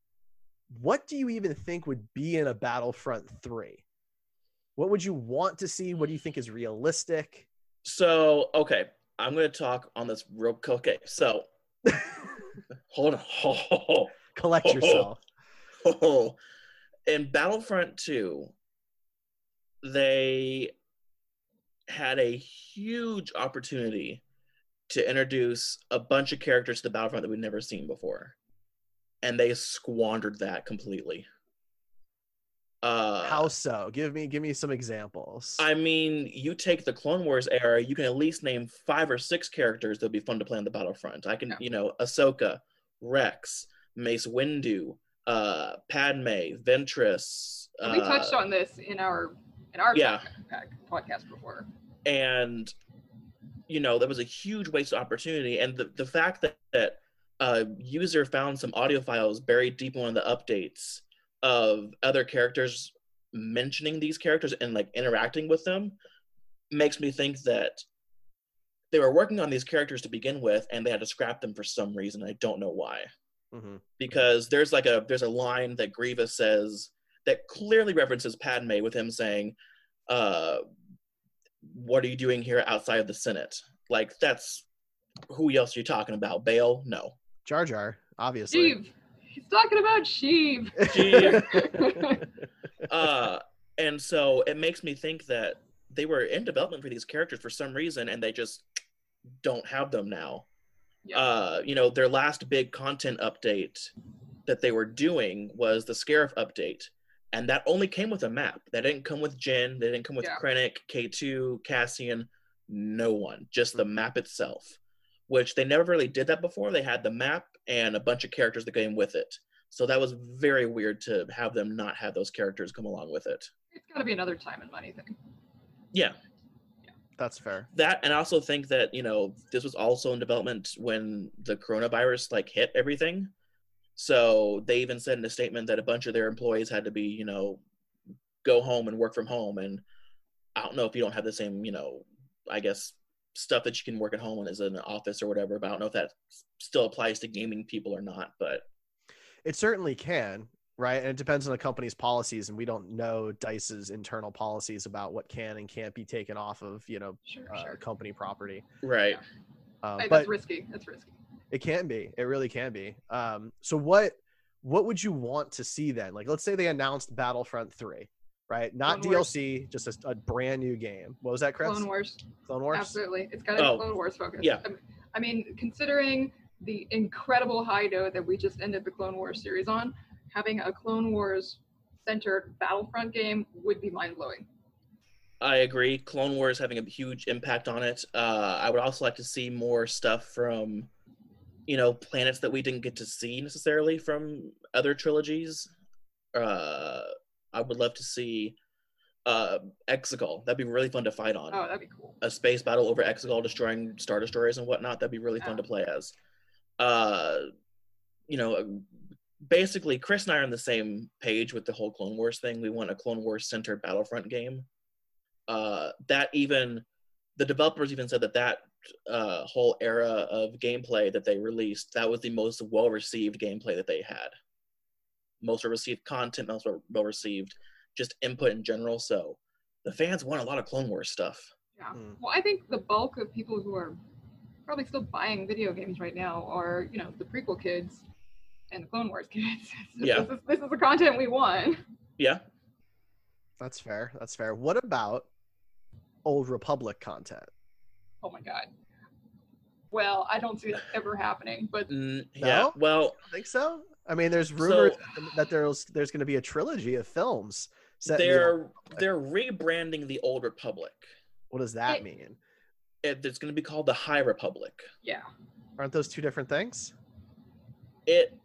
What do you even think would be in a Battlefront three? What would you want to see? What do you think is realistic?
So, okay, I'm going to talk on this real quick. Okay, so hold on. Oh,
Collect
Oh.
yourself.
oh. In Battlefront two, they had a huge opportunity to introduce a bunch of characters to the Battlefront that we'd never seen before. And they squandered that completely. Uh,
How so? Give me give me some examples.
I mean, you take the Clone Wars era, you can at least name five or six characters that'd be fun to play on the Battlefront. I can,
Yeah.
you know, Ahsoka, Rex, Mace Windu, uh, Padme, Ventress.
And we
uh,
touched on this in our in our
Yeah.
podcast- podcast before.
And, you know, that was a huge waste of opportunity. And the, the fact that, that a user found some audio files buried deep in one of the updates of other characters mentioning these characters and like interacting with them makes me think that they were working on these characters to begin with and they had to scrap them for some reason. I don't know why.
Mm-hmm.
Because there's like a there's a line that Grievous says that clearly references Padme with him saying, uh, what are you doing here outside of the Senate? Like, that's who else are you talking about? Bail? No.
Jar Jar, obviously.
Sheev. He's talking about Sheev.
Sheev. uh, and so it makes me think that they were in development for these characters for some reason, and they just don't have them now.
Yeah.
Uh, you know, their last big content update that they were doing was the Scarif update, and that only came with a map. That didn't come with Jyn, they didn't come with
Yeah.
Krennic, K two, Cassian, no one, just the map itself, which they never really did that before. They had the map and a bunch of characters that came with it. So that was very weird to have them not have those characters come along with it.
It's got to be another time and money thing.
Yeah.
That's fair.
That, and I also think that, you know, this was also in development when the coronavirus like hit everything. So they even said in a statement that a bunch of their employees had to be, you know, go home and work from home. And I don't know if you don't have the same, you know, I guess stuff that you can work at home as in an office or whatever, but I don't know if that still applies to gaming people or not. But
It certainly can, right? And it depends on the company's policies, and we don't know DICE's internal policies about what can and can't be taken off of, you know,
Sure,
uh,
sure.
company property.
right.
Um,
Hey,
but
that's risky. That's risky.
it can be. It really can be. Um, so what what would you want to see then? Like, let's say they announced Battlefront three, right? Not
Clone Wars.
D L C, just a, a brand new game. What was that, Chris?
Clone Wars.
Clone Wars?
Absolutely. It's got to be
Oh,
Clone Wars focus.
yeah.
I mean, considering the incredible high note that we just ended the Clone Wars series on, having a Clone Wars centered Battlefront game would be mind blowing.
I agree. Clone Wars having a huge impact on it. Uh, I would also like to see more stuff from, you know, planets that we didn't get to see necessarily from other trilogies. Uh, I would love to see uh, Exegol. That'd be really fun to fight on.
Oh, that'd be cool.
A space battle over Exegol, destroying Star Destroyers and whatnot. That'd be really fun
Yeah.
to play as. Uh, you know, basically, Chris and I are on the same page with the whole Clone Wars thing. We want a Clone Wars centered Battlefront game. Uh, that even the developers even said that that uh, whole era of gameplay that they released, that was the most well received gameplay that they had. Most well received content, most well received just input in general. So the fans want a lot of Clone Wars stuff.
Yeah.
Hmm.
Well, I think the bulk of people who are probably still buying video games right now are, you know, the prequel kids and the Clone Wars kids.
Yeah.
This is, this is the content we want.
Yeah.
That's fair. That's fair. What about Old Republic content?
Oh my god. Well, I don't see that ever happening, but
Mm, yeah.
No?
Well,
I think so. I mean, there's rumors
So-
that there's there's going to be a trilogy of films set. in the
they're
Old-
they're rebranding the Old Republic.
What does that
It-
mean?
It, it's going to be called the High Republic.
yeah.
Aren't those two different things?
It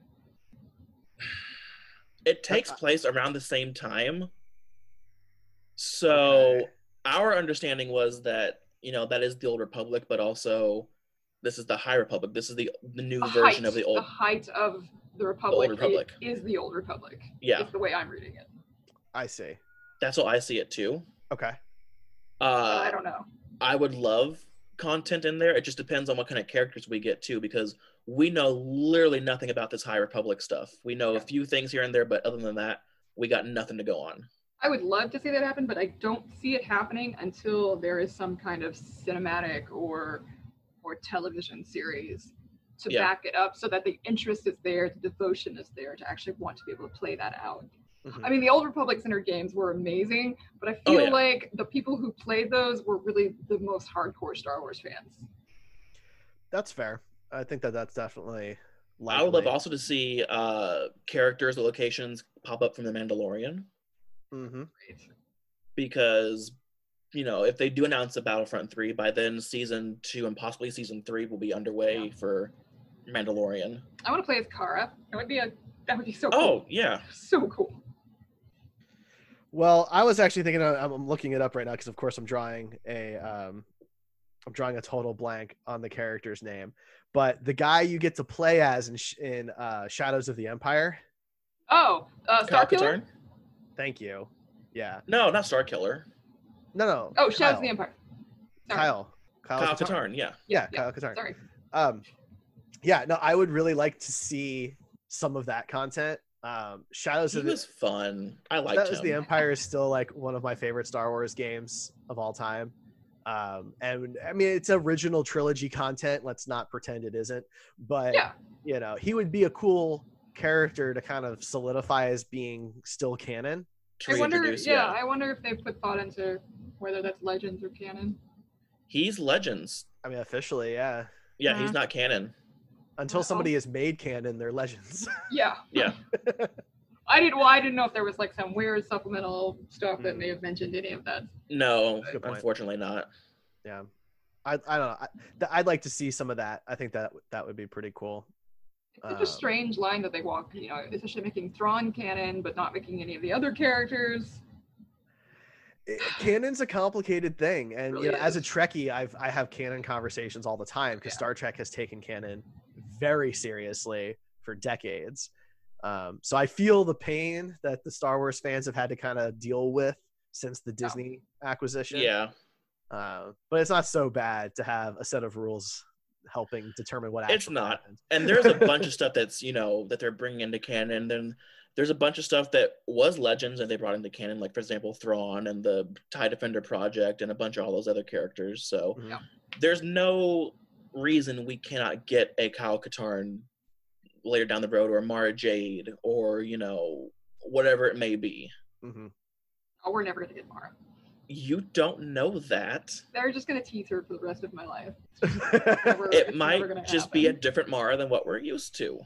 it takes
Uh,
place around the same time. So
Okay.
our understanding was that, you know, that is the Old Republic, but also this is the High Republic. This is the the new
The
version
height,
of the old.
the height of the Republic,
Old Republic.
i- is the Old Republic.
Yeah,
Is the way I'm reading it.
I see.
that's how I see it too.
Okay.
But
Uh,
I don't know.
I would love content in there. It just depends on what kind of characters we get too, because we know literally nothing about this High Republic stuff. We know a few things here and there, but other than that, we got nothing to go on.
I would love to see that happen, but I don't see it happening until there is some kind of cinematic or or television series to
Yeah.
back it up, so that the interest is there, the devotion is there to actually want to be able to play that out.
Mhm.
I mean, the Old Republic Center games were amazing, but I
Oh,
feel
yeah.
like the people who played those were really the most hardcore Star Wars fans.
That's fair. I think that that's definitely likely.
I would love also to see uh, characters or locations pop up from The Mandalorian.
Mm-hmm.
Because, you know, if they do announce a Battlefront three, by then season two and possibly season three will be underway
Yeah.
for Mandalorian.
I want to play as Kara. That would be a that would be so cool.
Oh, yeah.
So cool.
Well, I was actually thinking. Of, I'm looking it up right now because, of course, I'm drawing a um, I'm drawing a total blank on the character's name. But the guy you get to play as in in uh, Shadows of the Empire.
Oh, uh,
Kyle
Starkiller?
Katarn?
Thank you. Yeah.
No, not Starkiller.
No, no.
Oh, Shadows
Kyle.
of the Empire. Sorry.
Kyle. Kyle,
Kyle
Katarn.
Katarn, yeah.
Yeah,
Yeah,
Kyle Katarn.
Sorry.
Um, yeah, no, I would really like to see some of that content. Um, Shadows
He
of the
was fun. I liked
Shadows
him.
of the Empire is still like one of my favorite Star Wars games of all time. Um, and I mean, it's original trilogy content. Let's not pretend it isn't. But
Yeah.
you know, he would be a cool character to kind of solidify as being still canon.
To
I wonder.
reintroduce,
Yeah, I wonder if they put thought into whether that's Legends or canon.
He's Legends.
I mean, officially, yeah.
Yeah,
Uh-huh.
he's not canon.
Until
Wow.
somebody has made canon, they're legends.
Yeah.
Yeah.
I didn't. Well, I didn't know if there was like some weird supplemental stuff that
Mm.
may have mentioned any of that.
No,
Good point.
unfortunately not.
Yeah, I I don't know. I, th- I'd like to see some of that. I think that that would be pretty cool.
It's such
Um,
a strange line that they walk. You know, essentially making Thrawn canon, but not making any of the other characters.
it- canon's a complicated thing, and
Really
you know, as a
is.
Trekkie, I've I have canon conversations all the time because
Yeah.
Star Trek has taken canon very seriously for decades. Um, so I feel the pain that the Star Wars fans have had to kind of deal with since the Disney acquisition.
Yeah.
Uh, but it's not so bad to have a set of rules helping determine what actually
It's not.
happened.
And there's a bunch of stuff that's, you know, that they're bringing into canon. Then there's a bunch of stuff that was Legends and they brought into canon, like, for example, Thrawn and the TIE Defender Project and a bunch of all those other characters. So
Mhm.
Yeah.
there's no reason we cannot get a Kyle Katarn later down the road, or Mara Jade, or, you know, whatever it may be.
Mhm.
Oh, we're never gonna get Mara.
You don't know that.
They're just gonna tease her for the rest of my life. Never-
It
it's
might
never gonna
just be a
happen.
different Mara than what we're used to.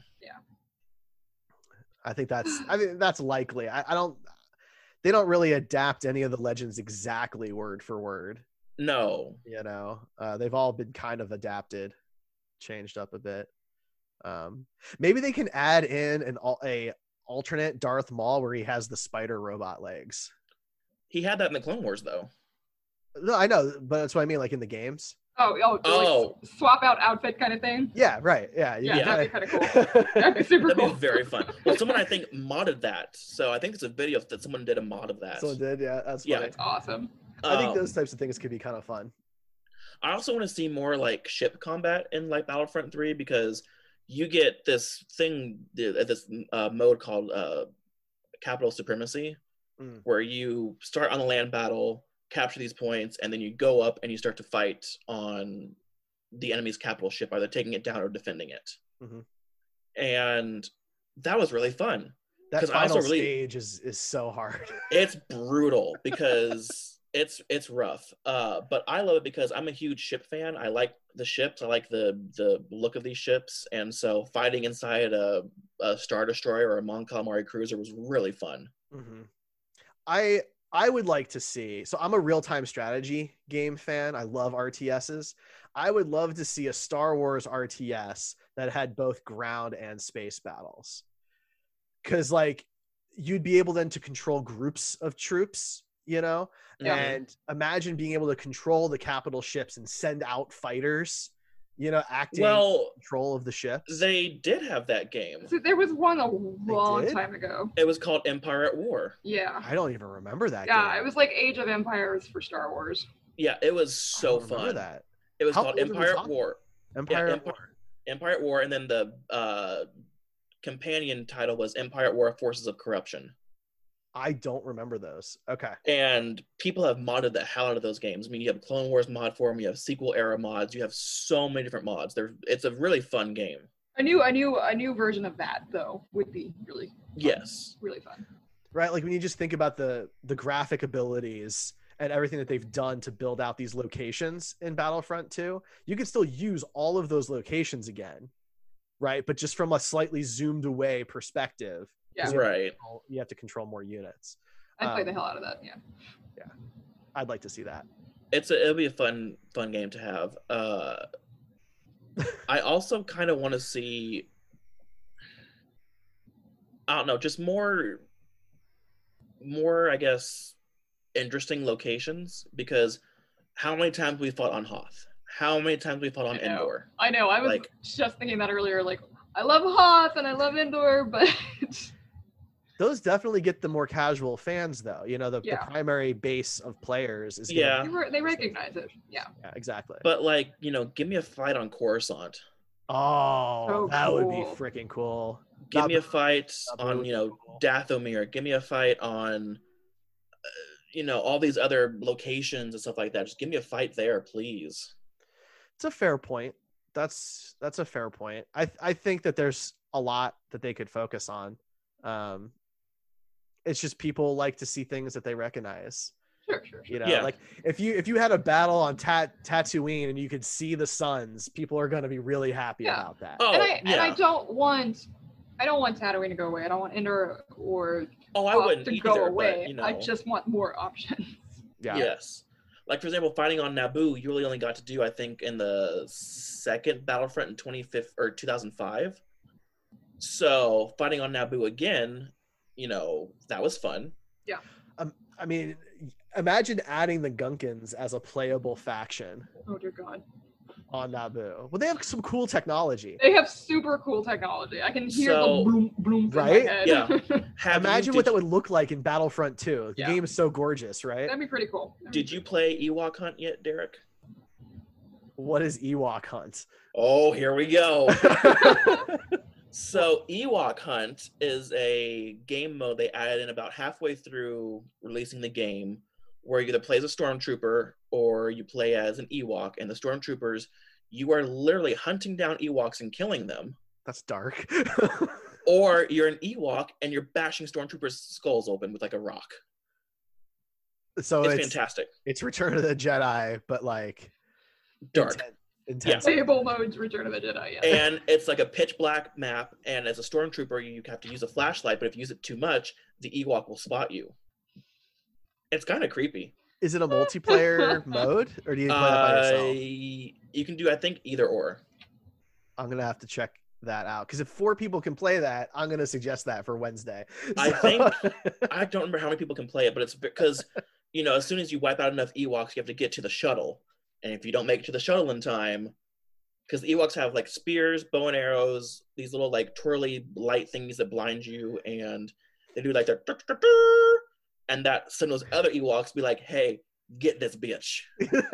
I think that's I think that's likely. I, I don't they don't really adapt any of the legends exactly word for word.
No.
You know, uh, they've all been kind of adapted, changed up a bit. Um, maybe they can add in an al- a alternate Darth Maul where he has the spider robot legs.
He had that in the Clone Wars, though.
No, I know, but that's what I mean, like in the games.
Oh, oh, to, like,
Oh.
swap out outfit kind of thing.
Yeah, right. Yeah, you
Yeah,
can
that'd be
kinda-
kinda cool. That'd be super
That'd
cool.
be very fun. Well, someone I think modded that. So I think it's a video that someone did a mod of that.
Someone did, yeah. That's
Yeah.
funny.
That's awesome.
I think
Um,
those types of things could be kind of fun.
I also want to see more like ship combat in like Battlefront three, because you get this thing, this uh, mode called uh, Capital Supremacy,
Mm.
where you start on the land battle, capture these points, and then you go up and you start to fight on the enemy's capital ship, either taking it down or defending it.
Mhm.
And that was really fun.
That
'Cause I
final
also really-
stage is is so hard.
It's brutal because it's it's rough. Uh, but I love it because I'm a huge ship fan. I like the ships. I like the the look of these ships, and so fighting inside a, a Star Destroyer or a Mon Calamari cruiser was really fun.
hmm I I would like to see. So I'm a real time strategy game fan. I love R T Ss. I would love to see a Star Wars R T S that had both ground and space battles, because like you'd be able then to control groups of troops, you know,
Yeah.
and imagine being able to control the capital ships and send out fighters, you know, acting
Well,
control of the ships.
they did have that game.
So there was one a long
did?
time ago.
It was called Empire at War.
Yeah.
I don't even remember that.
Yeah,
game.
it was like Age of Empires for Star Wars.
Yeah, it was
I
so
don't remember
fun.
That
It was
How
called
old are we
Empire at
talking?
War.
Empire. at
Empire-
War.
Empire at War, and then the uh, companion title was Empire at War: Forces of Corruption.
I don't remember those. Okay.
And people have modded the hell out of those games. I mean, you have Clone Wars mod for them, you have sequel era mods, you have so many different mods. They're, it's a really fun game.
A new, a new, a new version of that though would be really,
Yes.
really fun.
Right. Like when you just think about the the graphic abilities and everything that they've done to build out these locations in Battlefront two, you can still use all of those locations again, right? But just from a slightly zoomed away perspective.
Yeah.
You have to
Right.
control- you have to control more units.
I'd play
Um,
the hell out of that. Yeah.
I'd like to see that.
It's a, it'll be a fun fun game to have. Uh, I also kind of want to see. I don't know, just more, more I guess, interesting locations, because how many times we fought on Hoth? How many times we fought on
I know.
Endor?
I know. I was
Like-
just thinking that earlier. Like, I love Hoth and I love Endor, but
Those definitely get the more casual fans, though. You know, the,
Yeah.
the primary base of players is. gonna
Yeah.
they,
be-
re- they recognize it. Yeah.
Yeah, exactly.
But like, you know, give me a fight on Coruscant.
oh,
So
that would be
cool.
freaking cool.
Give
That
me a
would-
fight
that
on,
would
you
be
know,
cool.
Dathomir. Give me a fight on, uh, you know, all these other locations and stuff like that. Just give me a fight there, please.
It's a fair point. That's that's a fair point. I I think that there's a lot that they could focus on. Um, it's just people like to see things that they recognize.
Sure, sure, sure.
You know,
Yeah.
like if you if you had a battle on Tat Tatooine and you could see the suns, people are going to be really happy
Yeah.
about that.
Oh,
and I and
yeah.
I don't want I don't want Tatooine to go away. I don't want Endor or
oh, I
Hoth
wouldn't
to
either,
go
but,
away.
you know.
I just want more options.
Yeah.
Yes. Like, for example, fighting on Naboo, you really only got to do, I think, in the second Battlefront in twenty-fifth or two thousand five. So, fighting on Naboo again, you know, that was fun.
Um, I mean, imagine adding the Gunkins as a playable faction
Oh dear God.
on Naboo. Well, they have some cool technology.
They have super cool technology. I can hear
So-
the boom boom
Right?
in my head.
Yeah. Have
Imagine
you,
what
did,
that would look like in Battlefront two. The
Yeah.
game is so gorgeous, right?
That'd be pretty cool. That'd
Did
be
you play Ewok Hunt yet, Derek?
What is Ewok Hunt?
Oh, here we go. So, Ewok Hunt is a game mode they added in about halfway through releasing the game, where you either play as a stormtrooper or you play as an Ewok. And the stormtroopers, you are literally hunting down Ewoks and killing them,
That's dark.
or you're an Ewok and you're bashing stormtroopers' skulls open with like a rock.
so
It's,
it's
fantastic.
it's Return of the Jedi, but like
Dark.
inten- intense.
Stable modes, Return of the Jedi. Yeah.
And it's like a pitch black map, and as a stormtrooper, you have to use a flashlight, but if you use it too much, the Ewok will spot you. It's kind of creepy.
Is it a multiplayer mode, or do you play that by
Uh,
yourself?
you can do, I think, either or.
I'm gonna have to check that out because if four people can play that, I'm gonna suggest that for Wednesday.
I
So-
think- I don't remember how many people can play it, but it's because, you know, as soon as you wipe out enough Ewoks, you have to get to the shuttle. And if you don't make it to the shuttle in time, because the Ewoks have like spears, bow and arrows, these little like twirly light things that blind you, and they do like their dur- dur- dur, and that signals other Ewoks to be like, hey, get this bitch.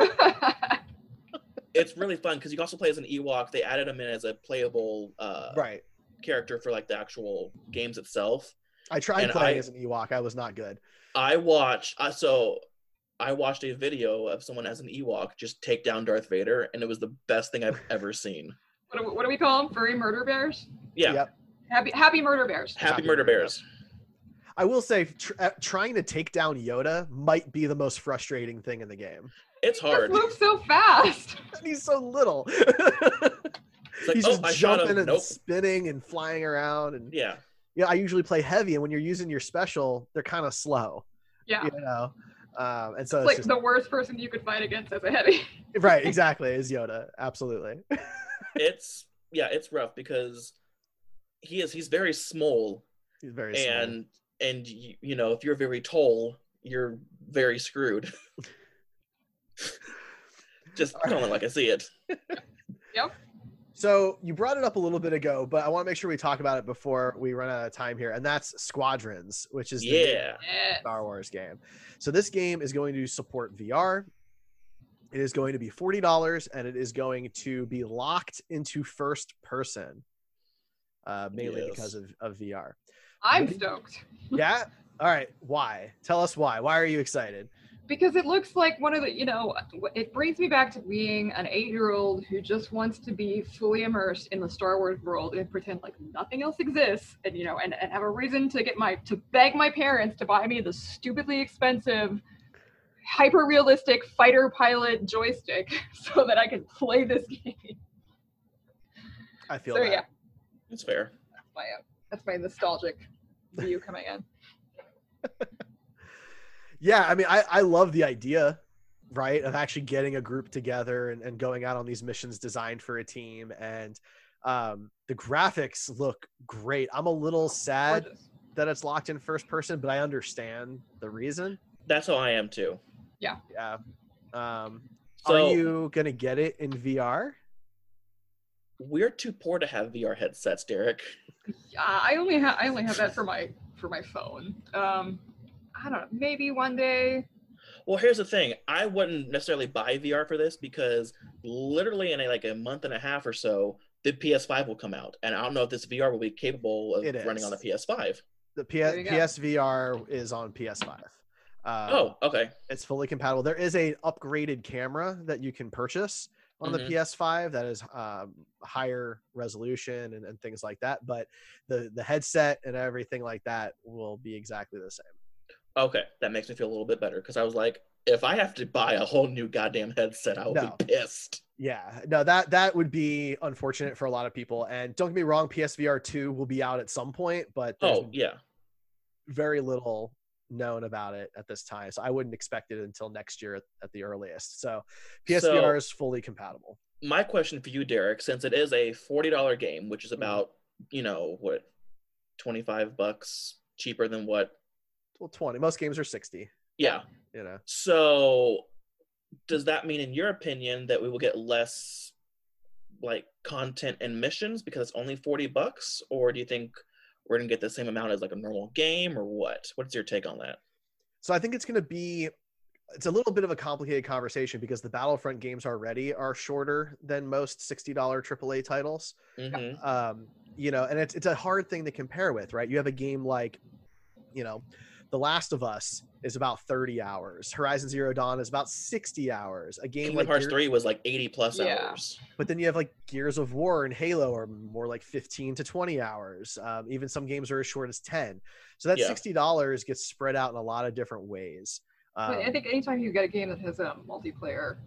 It's really fun because you can also play as an Ewok. They added him in as a playable uh,
right.
character for like the actual games itself.
I tried
and
playing
I-
as an Ewok. I was not good.
I watched uh, so I watched a video of someone as an Ewok just take down Darth Vader, and it was the best thing I've ever seen.
what, do, what do we call them? Furry murder bears?
Yeah,
Yep.
Happy happy murder bears.
Happy
Happy
Murder
Murder
Bears.
I will say, tr- uh, trying to take down Yoda might be the most frustrating thing in the game.
It's
Just
hard.
move so fast.
And he's so little.
It's like,
he's
oh,
just
I shot
jumping
him.
and
Nope.
spinning and flying around. And yeah,
Yeah,
I usually play heavy, and when you're using your special, they're kind of slow.
Yeah.
You know, um, and so
It's
it's,
like
just
the worst person you could fight against as a heavy.
right, exactly, is Yoda, absolutely.
it's yeah, it's rough because he is he's very small,
He's very small.
and and you, you know if you're very tall, you're very screwed. Just telling it like I see it.
Yep.
So you brought it up a little bit ago, but I want to make sure we talk about it before we run out of time here, and that's Squadrons, which is the new
Yeah.
Yeah.
Star Wars game. So this game is going to support V R. It is going to be forty dollars, and it is going to be locked into first person, uh, mainly
Yes.
because of, of V R.
I'm stoked.
Yeah. All right. Why? Tell us why. Why are you excited?
Because it looks like one of the, you know, it brings me back to being an eight-year-old who just wants to be fully immersed in the Star Wars world and pretend like nothing else exists, and you know, and, and have a reason to get my to beg my parents to buy me the stupidly expensive hyper realistic fighter pilot joystick so that I can play this game.
I feel
so
that.
yeah,
That's fair.
that's my uh, that's my nostalgic view coming in.
Yeah, I mean, I, I love the idea, right, of actually getting a group together and, and going out on these missions designed for a team. And um, the graphics look great. I'm a little sad
Gorgeous.
that it's locked in first person, but I understand the reason.
That's how I am too.
Yeah. Um,
So
are you going to get it in V R?
we're too poor to have V R headsets, Derek.
Yeah, I only have I only have that for my for my phone. Um, I don't know. Maybe one day.
Well, here's the thing. I wouldn't necessarily buy V R for this because literally in a, like a month and a half or so, the P S five will come out. And I don't know if this V R will be capable of
It
running
is.
on the P S five.
The P-
There you go.
P S V R is on P S five. Um,
Oh, okay.
It's fully compatible. There is a upgraded camera that you can purchase on the
Mhm.
P S five that is um, higher resolution and, and things like that. But the the headset and everything like that will be exactly the same.
Okay. That makes me feel a little bit better because I was like, if I have to buy a whole new goddamn headset, I will
No.
be pissed.
Yeah, no, that that would be unfortunate for a lot of people. And don't get me wrong, P S V R two will be out at some point, but there's
Oh, yeah.
very little known about it at this time. So I wouldn't expect it until next year at, at the earliest. So P S V R
So-
is fully compatible.
My question for you, Derek, since it is a forty dollars game, which is
Mm-hmm.
about, you know, what, twenty-five bucks cheaper than what?
Well, twenty. Most games are sixty.
Yeah.
You know.
So does that mean, in your opinion, that we will get less like content and missions because it's only forty bucks? Or do you think we're going to get the same amount as like a normal game or what? What's your take on that?
So I think it's going to be, it's a little bit of a complicated conversation because the Battlefront games already are shorter than most sixty dollars triple A titles.
Mm-hmm.
Um, you know, and it's, it's a hard thing to compare with, right? You have a game like, you know, The Last of Us is about thirty hours. Horizon Zero Dawn is about sixty hours. A game
Kingdom
like
Hearts
Gear-
three was like eighty plus
Yeah.
hours.
But then you have like Gears of War and Halo are more like fifteen to twenty hours. Um, even some games are as short as ten. So that
Yeah.
sixty dollars gets spread out in a lot of different ways. Um,
But I think anytime you get a game that has a multiplayer,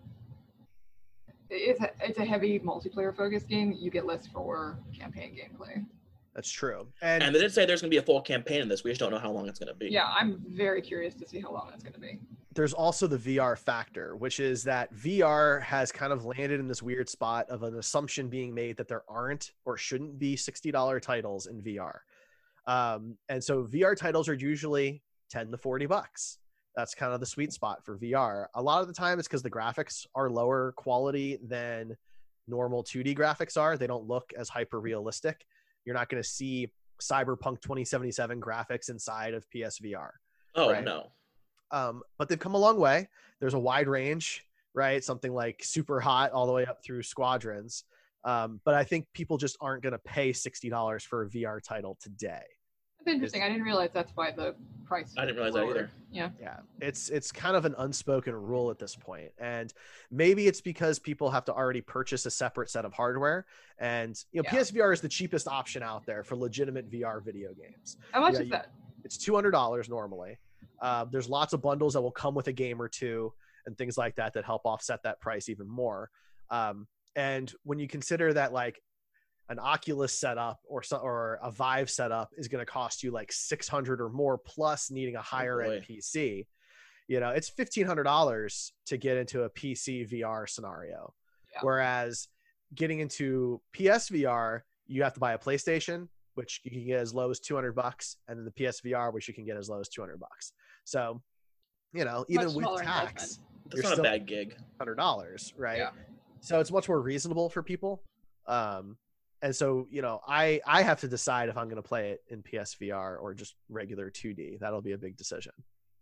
it's a, it's a heavy multiplayer focused game, you get less for campaign gameplay.
that's true. And,
And they did say there's going to be a full campaign in this. We just don't know how long it's going to be.
Yeah, I'm very curious to see how long it's going to be.
there's also the V R factor, which is that V R has kind of landed in this weird spot of an assumption being made that there aren't or shouldn't be sixty dollars titles in V R. Um, and so V R titles are usually ten to forty bucks. That's kind of the sweet spot for V R. A lot of the time it's because the graphics are lower quality than normal two D graphics are. They don't look as hyper realistic. You're not going to see Cyberpunk twenty seventy-seven graphics inside of P S V R.
Oh,
Right.
no.
Um, but they've come a long way. There's a wide range, right? Something like Super Hot all the way up through Squadrons. Um, but I think people just aren't going to pay sixty dollars for a V R title today.
That's interesting. I didn't realize that's why the price.
I didn't realize that
lowered.
either.
Yeah.
Yeah, it's it's kind of an unspoken rule at this point, and maybe it's because people have to already purchase a separate set of hardware. And you know,
Yeah.
P S V R is the cheapest option out there for legitimate V R video games.
How much
Yeah,
is
you-
that?
It's two hundred dollars normally. Uh, there's lots of bundles that will come with a game or two and things like that that help offset that price even more. Um, and when you consider that like an Oculus setup or so, or a Vive setup is going to cost you like six hundred or more plus needing a higher end
boy.
P C, you know, it's fifteen hundred dollars to get into a P C V R scenario.
Yeah.
Whereas getting into P S V R, you have to buy a PlayStation, which you can get as low as two hundred bucks, and then the P S V R, which you can get as low as two hundred bucks. So, you know, even
Much
with
smaller
tax,
investment.
That's
you're
not
still
a bad gig.
one hundred dollars, right?
Yeah.
So it's much more reasonable for people. Um, and so, you know, I, I have to decide if I'm going to play it in P S V R or just regular two D. That'll be a big decision.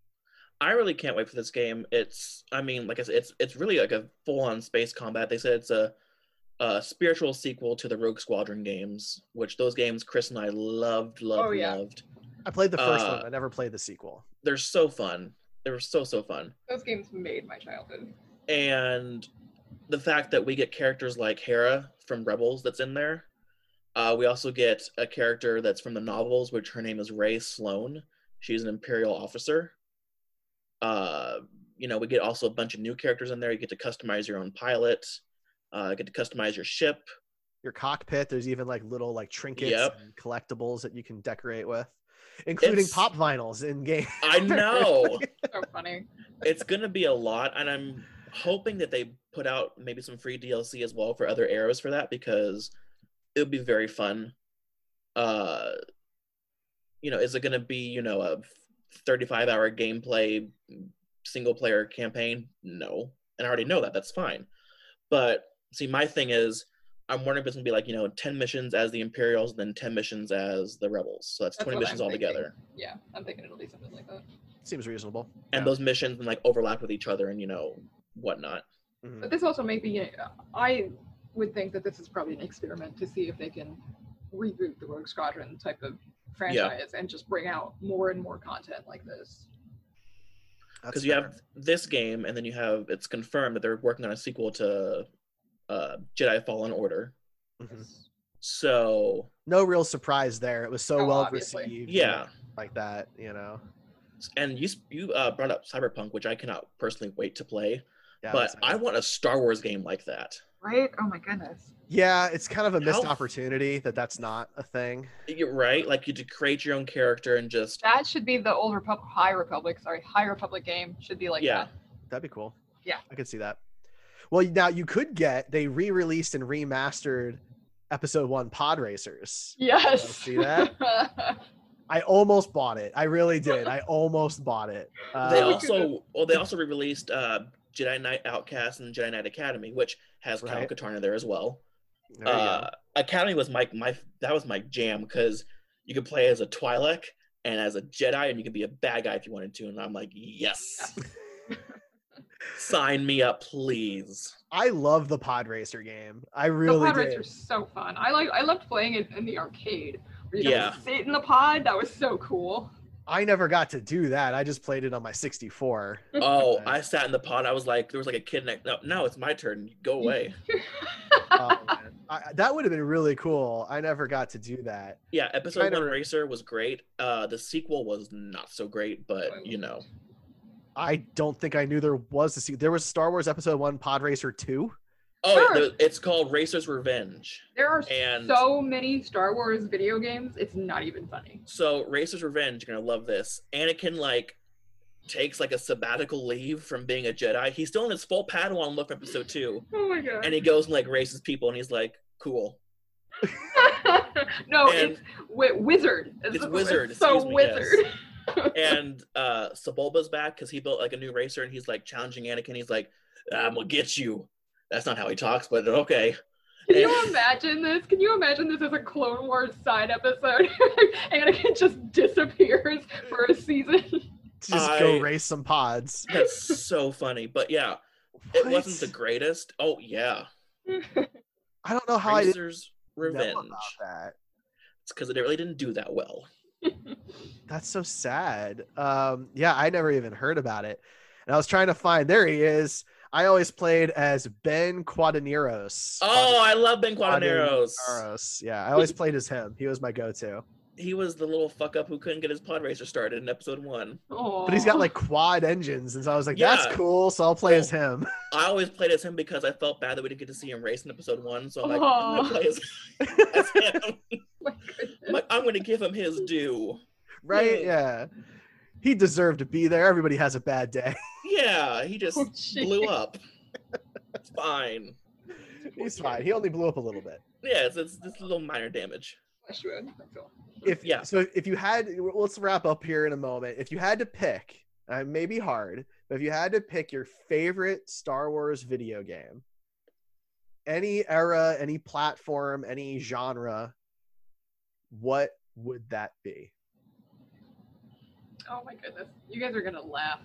I really can't wait for this game. It's, I mean, like I said, it's it's really like a full-on space combat. They said it's a, a spiritual sequel to the Rogue Squadron games, which those games Chris and I loved, loved,
Oh, yeah.
loved.
I played the first
Uh,
one. I never played the sequel.
They're so fun. They were so, so fun.
Those games made my childhood.
And the fact that we get characters like Hera from Rebels that's in there. Uh, we also get a character that's from the novels, which her name is Rey Sloane. She's an Imperial officer. Uh, you know, we get also a bunch of new characters in there. You get to customize your own pilot. Uh, get to customize your ship.
Your cockpit. There's even like little like trinkets
Yep.
and collectibles that you can decorate with, including
It's-
pop vinyls in game.
I know.
So funny.
It's going to be a lot, and I'm hoping that they put out maybe some free D L C as well for other eras for that, because it would be very fun. Uh, you know, is it going to be, you know, a thirty-five hour gameplay single player campaign? No. And I already know that. That's fine. But see, my thing is, I'm wondering if it's going to be like, you know, ten missions as the Imperials, then ten missions as the Rebels. So that's,
That's
twenty
what
missions
I'm
altogether.
thinking. Yeah, I'm thinking it'll be something like that.
Seems reasonable.
And
Yeah.
those missions then like overlap with each other and, you know, whatnot.
Mhm.
But this also may be, I would think that this is probably an experiment to see if they can reboot the Rogue Squadron type of franchise and just bring out more and more content like this.
That's
Because you
fair.
have this game, and then you have, it's confirmed that they're working on a sequel to uh, Jedi Fallen Order.
Mhm.
So,
No real surprise there. It was so
Oh,
well
obviously.
received.
yeah.
Like that, you know.
And you you uh, brought up Cyberpunk, which I cannot personally wait to play.
Yeah,
but
that's
I
nice.
want a Star Wars game like that.
Right? Oh my goodness.
Yeah, it's kind of a missed
How-
opportunity that that's not a thing.
You're right. Like you to create your own character and just
That should be the old Republic, High Republic, sorry, High Republic game. Should be like
yeah.
that.
That'd be cool.
Yeah.
I could see that. Well, now you could get they re-released and remastered episode one Pod Racers.
Yes.
See that? I almost bought it. I really did. I almost bought it. Uh,
They
Oh my
also well they also re-released uh, Jedi Knight Outcast and Jedi Knight Academy, which has Cal
Right.
Katarn there as well.
there you go.
Uh, Academy was my my that was my jam because you could play as a Twi'lek and as a Jedi, and you could be a bad guy if you wanted to. And I'm like, yes, sign me up, please.
I love the Pod Racer game. I
The
really
pod
did.
racer is so fun. I like. I loved playing it in the arcade. Where you
Yeah.
got to sit in the pod. That was so cool.
I never got to do that. I just played it on my sixty-four.
Oh, I sat in the pod. I was like, there was like a kid next. No, no, it's my turn. Go away.
Oh, man. I, that would have been really cool. I never got to do that.
Yeah, episode
Trying to
one
re-
Racer was great. Uh, the sequel was not so great, but you know,
I don't think I knew there was a se- there was Star Wars Episode One Pod Racer Two.
oh,
Sure.
the- it's called Racer's Revenge.
There are
And-
so many Star Wars video games. It's not even funny.
So Racer's Revenge, you're gonna love this. Anakin like takes like a sabbatical leave from being a Jedi. He's still in his full Padawan look from episode two,
Oh my god.
and he goes and like races people, and he's like, cool.
no,
and-
it's wi- wizard.
It's wizard,
so
excuse me, yes.
wizard.
And uh Sebulba's back because he built like a new racer, and he's like challenging Anakin. He's like, I'm gonna get you. That's not how he talks, but okay.
Can you imagine this? Can you imagine this as a Clone Wars side episode? Anakin just disappears for a season.
Just
I-
go race some pods.
That's so funny. But yeah, it
What?
wasn't the greatest. Oh yeah,
I don't know how I didn't
Racer's
know
Revenge.
about that.
It's because it really didn't do that well.
That's so sad. Um, yeah, I never even heard about it. And I was trying to find. There he is. I always played as Ben Quadaneros.
Oh, I love Ben Quadaneros.
Quadaneros. Yeah, I always played as him. He was my go-to.
He was the little fuck up who couldn't get his pod racer started in episode one.
But he's got like quad engines, and so I was like,
Yeah.
"That's cool." So I'll play as him.
I always played as him because I felt bad that we didn't get to see him race in episode one. So I'm like, I'm gonna
Aw.
play as, as him.
My goodness.
I'm like, I'm gonna give him his due.
Right?
Yeah.
Yeah. He deserved to be there. Everybody has a bad day.
Yeah, he just
Oh, jeez.
blew up. It's fine.
He's fine. He only blew up a little bit.
Yeah, it's, it's just a little minor damage.
Flesh wound, that's all.
If
Yeah.
so, if you had, let's wrap up here in a moment. If you had to pick, uh, it may be hard, but if you had to pick your favorite Star Wars video game, any era, any platform, any genre, what would that be?
Oh my goodness. You guys are gonna laugh.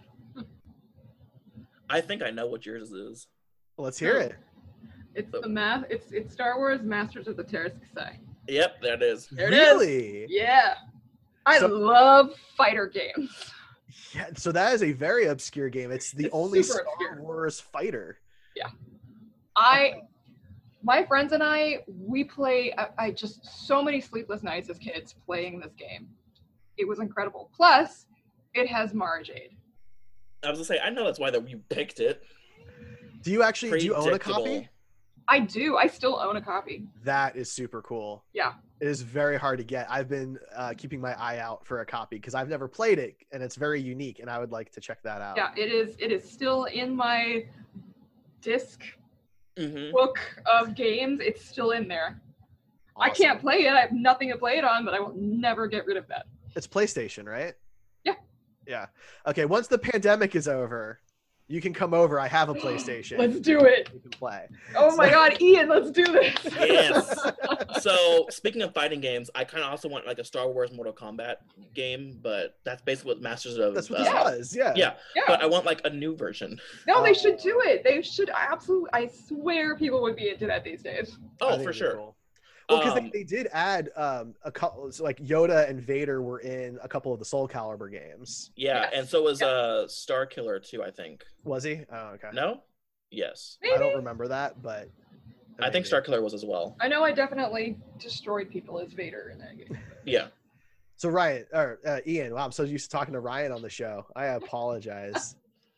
I think I know what yours is.
Let's hear it.
It's the math. It's it's Star Wars Masters of the Terrascai.
Yep, there it is.
There it is.
Really?
Yeah. I
So-
love fighter games.
Yeah. So that is a very obscure game. It's the
It's
only
super
Star
obscure.
Wars fighter.
I, my friends and I, we play. I, I just so many sleepless nights as kids playing this game. It was incredible. Plus, it has Mara Jade.
I was gonna say, I know that's why that you picked it.
Do you actually do you own a copy?
I do. I still own a copy.
That is super cool.
Yeah.
It is very hard to get. I've been uh, keeping my eye out for a copy because I've never played it, and it's very unique, and I would like to check that out.
Yeah, it is. It is still in my disc
Mm-hmm.
book of games. It's still in there.
Awesome.
I can't play it. I have nothing to play it on, but I will never get rid of that.
It's PlayStation, right?
Yeah.
Yeah. Okay, once the pandemic is over, you can come over. I have a PlayStation.
Let's do it.
You can play.
Oh
So-
my god, Ian, let's do this.
Yes. So speaking of fighting games, I kind of also want like a Star Wars Mortal Kombat game, but that's basically what Masters of.
That's what
uh,
this
Yeah.
was. Yeah.
Yeah,
Yeah.
but I want like a new version.
No, they should do it. They should absolutely. I swear people would be into that these days.
I
Oh,
think
for
it'd be
sure.
cool. Well, because
Um,
they, they did add um, a couple, so like Yoda and Vader were in a couple of the Soul Calibur games.
Yeah,
Yes.
and so was
Yeah.
uh Star Killer too, I think.
Was he? Oh, okay.
No? Yes.
Maybe.
I don't remember that, but
I think
maybe.
Star Killer was as well.
I know I definitely destroyed people as Vader in that game.
Yeah.
So Ryan or uh, Ian, wow, I'm so used to talking to Ryan on the show. I apologize.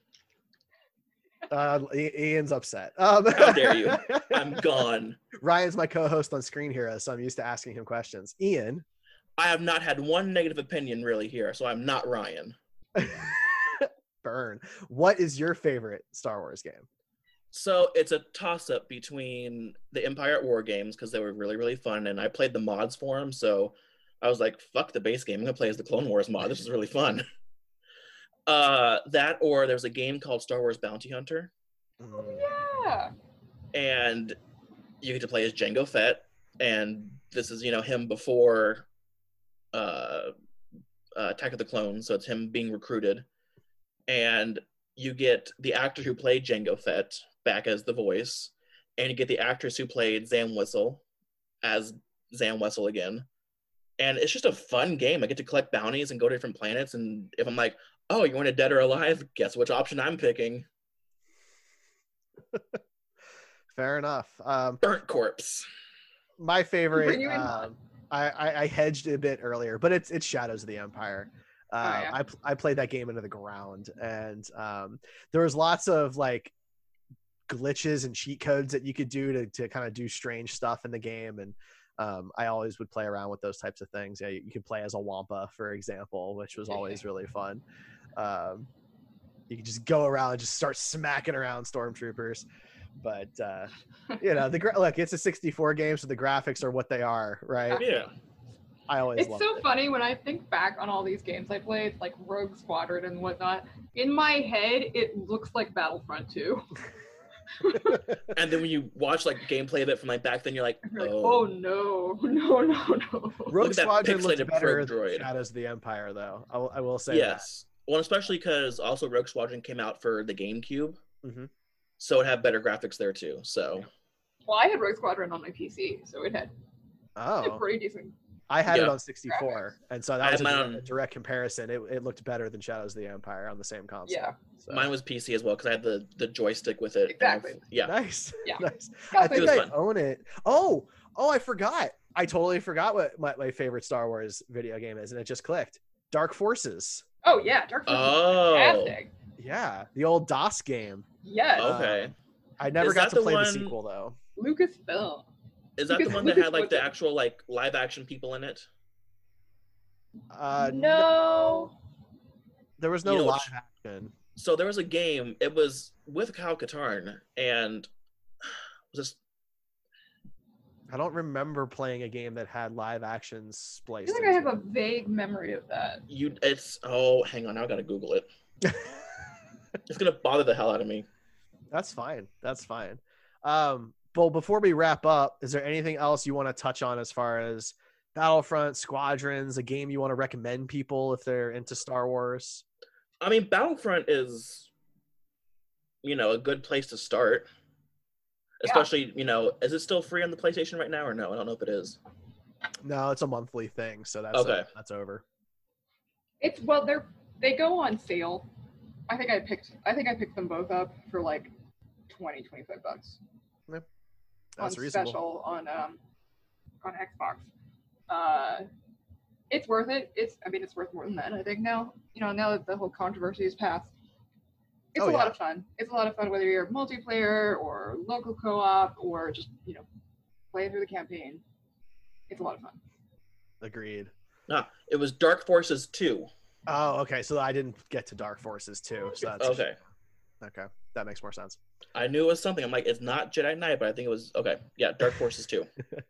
uh, I- Ian's upset. Um,
How dare you. I'm gone.
Ryan's my co-host on Screen Heroes, so I'm used to asking him questions. Ian,
I have not had one negative opinion really here, so I'm not Ryan.
burn. What is your favorite Star Wars game?
So it's a toss-up between the Empire at War games because they were really, really fun, and I played the mods for them, so I was like, fuck the base game, I'm gonna play as the Clone Wars mod. This is really fun. Uh, that or there's a game called Star Wars Bounty Hunter,
Mm,
Yeah.
and you get to play as Jango Fett, and this is, you know, him before uh, uh, Attack of the Clones, so it's him being recruited, and you get the actor who played Jango Fett back as the voice, and you get the actress who played Zam Whistle as Zam Whistle again. And it's just a fun game. I get to collect bounties and go to different planets, and if I'm like, oh, you want a dead or alive? Guess which option I'm picking.
fair enough. Um,
Burnt corpse.
my favorite.
Bring you in,
Um, I, I I hedged a bit earlier, but it's it's Shadows of the Empire. Uh,
yeah.
I pl- I played that game into the ground, and um, there was lots of like glitches and cheat codes that you could do to to kind of do strange stuff in the game, and um, I always would play around with those types of things. Yeah, you, you could play as a Wampa, for example, which was always really fun. Um, you could just go around and just start smacking around stormtroopers. But uh, you know, the gra- look, it's a sixty-four game, so the graphics are what they are, right?
Yeah.
I always
It's
loved
so
it.
funny when I think back on all these games I played, like Rogue Squadron and whatnot. In my head, it looks like Battlefront two.
And then when you watch like gameplay of it from like back then, you're like,
You're like,
oh,
oh no, no, no, no.
Rogue
Look at that
Squadron looks
pixelated
better
probe
than
droid.
Shadows of the Empire, though. I will, I will say that.
yes. Well, especially because also Rogue Squadron came out for the GameCube,
Mhm.
so it had better graphics there too. So
Well, I had Rogue Squadron on my P C, so it had a
Oh,
pretty decent.
I had it
Yeah.
on sixty-four, and so
I
that was a
had mine
direct,
on-
a direct comparison. It, it looked better than Shadows of the Empire on the same console.
Yeah.
So.
mine was P C as well because I had the the joystick with it.
Exactly.
Yeah.
Nice.
Yeah.
Nice.
Got
I think
was
I
fun.
own it. Oh, oh, I forgot. I totally forgot what my, my favorite Star Wars video game is, and it just clicked. Dark Forces.
Oh yeah, Dark Forces
Oh.
is fantastic.
Yeah, the old DOS game.
Yes,
Okay.
I never
Is
got
that
to
the
play the
one-
sequel though.
Lucasfilm.
Is that the
Lucas-
one that
Lucas
had like the
was it.
actual like live action people in it?
Uh,
no.
there was no
You know,
live
sh-
action.
So there was a game. It was with Kyle Katarn, and just
I don't remember playing a game that had live action
I
spliced.
feel like I have
into
a vague memory of that.
you. It's oh, hang on, now I gotta Google it. It's gonna bother the hell out of me.
That's fine. That's fine. Um, well, before we wrap up, is there anything else you want to touch on as far as Battlefront, Squadrons, a game you want to recommend people if they're into Star Wars?
I mean, Battlefront is, you know, a good place to start.
Yeah.
Especially, you know, is it still free on the PlayStation right now or no? I don't know if it is.
No, it's a monthly thing, so that's
Okay.
that's over.
It's well, they're they go on sale. I think I picked I think I picked them both up for like twenty, twenty-five bucks
That's
on
reasonable.
special on um on Xbox. Uh, it's worth it. It's I mean it's worth more than that. I think now you know now that the whole controversy is passed. It's
Oh,
a
yeah.
lot of fun. It's a lot of fun whether you're multiplayer or local co-op or just, you know, playing through the campaign. It's a lot of fun.
Agreed.
No, it was Dark Forces two.
Oh, okay. So I didn't get to Dark Forces too. So that's
Okay.
Okay, that makes more sense.
I knew it was something. I'm like, it's not Jedi Knight, but I think it was okay. Yeah, Dark Forces two.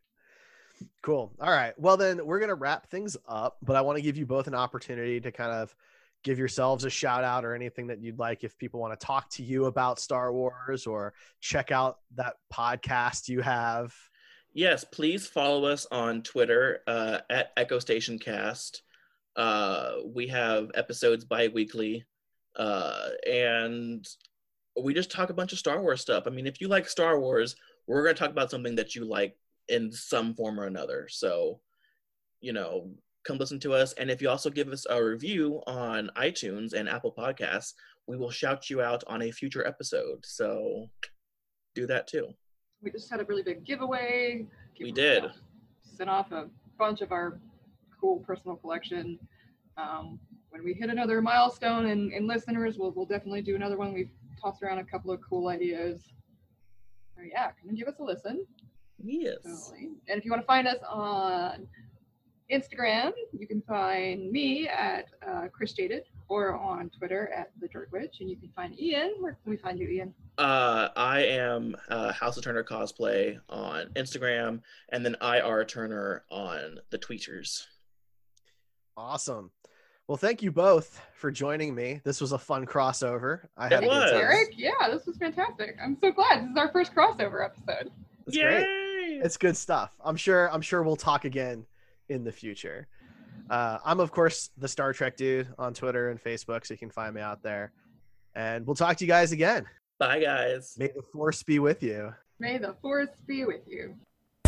Cool. All right. Well, then we're gonna wrap things up, but I want to give you both an opportunity to kind of give yourselves a shout out or anything that you'd like if people want to talk to you about Star Wars or check out that podcast you have.
Yes, please follow us on Twitter uh, at Echo Station Cast. Uh, we have episodes bi-weekly, uh, and we just talk a bunch of Star Wars stuff. I mean, if you like Star Wars, we're going to talk about something that you like in some form or another. So, you know, come listen to us. And if you also give us a review on iTunes and Apple Podcasts, we will shout you out on a future episode. So do that too.
We just had a really big giveaway.
We did.
Uh, sent off a bunch of our cool personal collection. Um, when we hit another milestone in, in listeners, we'll, we'll definitely do another one. We've tossed around a couple of cool ideas. So yeah, come and give us a listen.
Yes.
Totally. And if you want to find us on Instagram, you can find me at uh, Chris Jaded, or on Twitter at The Dirt Witch. And you can find Ian. Where can we find you, Ian?
Uh, I am uh, House of Turner Cosplay on Instagram, and then I R Turner on the tweeters.
Awesome. Well, thank you both for joining me. This was a fun crossover. I had
It
a good
was.
time.
Eric, yeah, this was fantastic. I'm so glad. This is our first crossover episode.
It's great. It's good stuff. I'm sure. I'm sure we'll talk again in the future. Uh, I'm of course the Star Trek dude on Twitter and Facebook, so you can find me out there. And we'll talk to you guys again.
Bye, guys.
May the Force be with you.
May the Force be with you.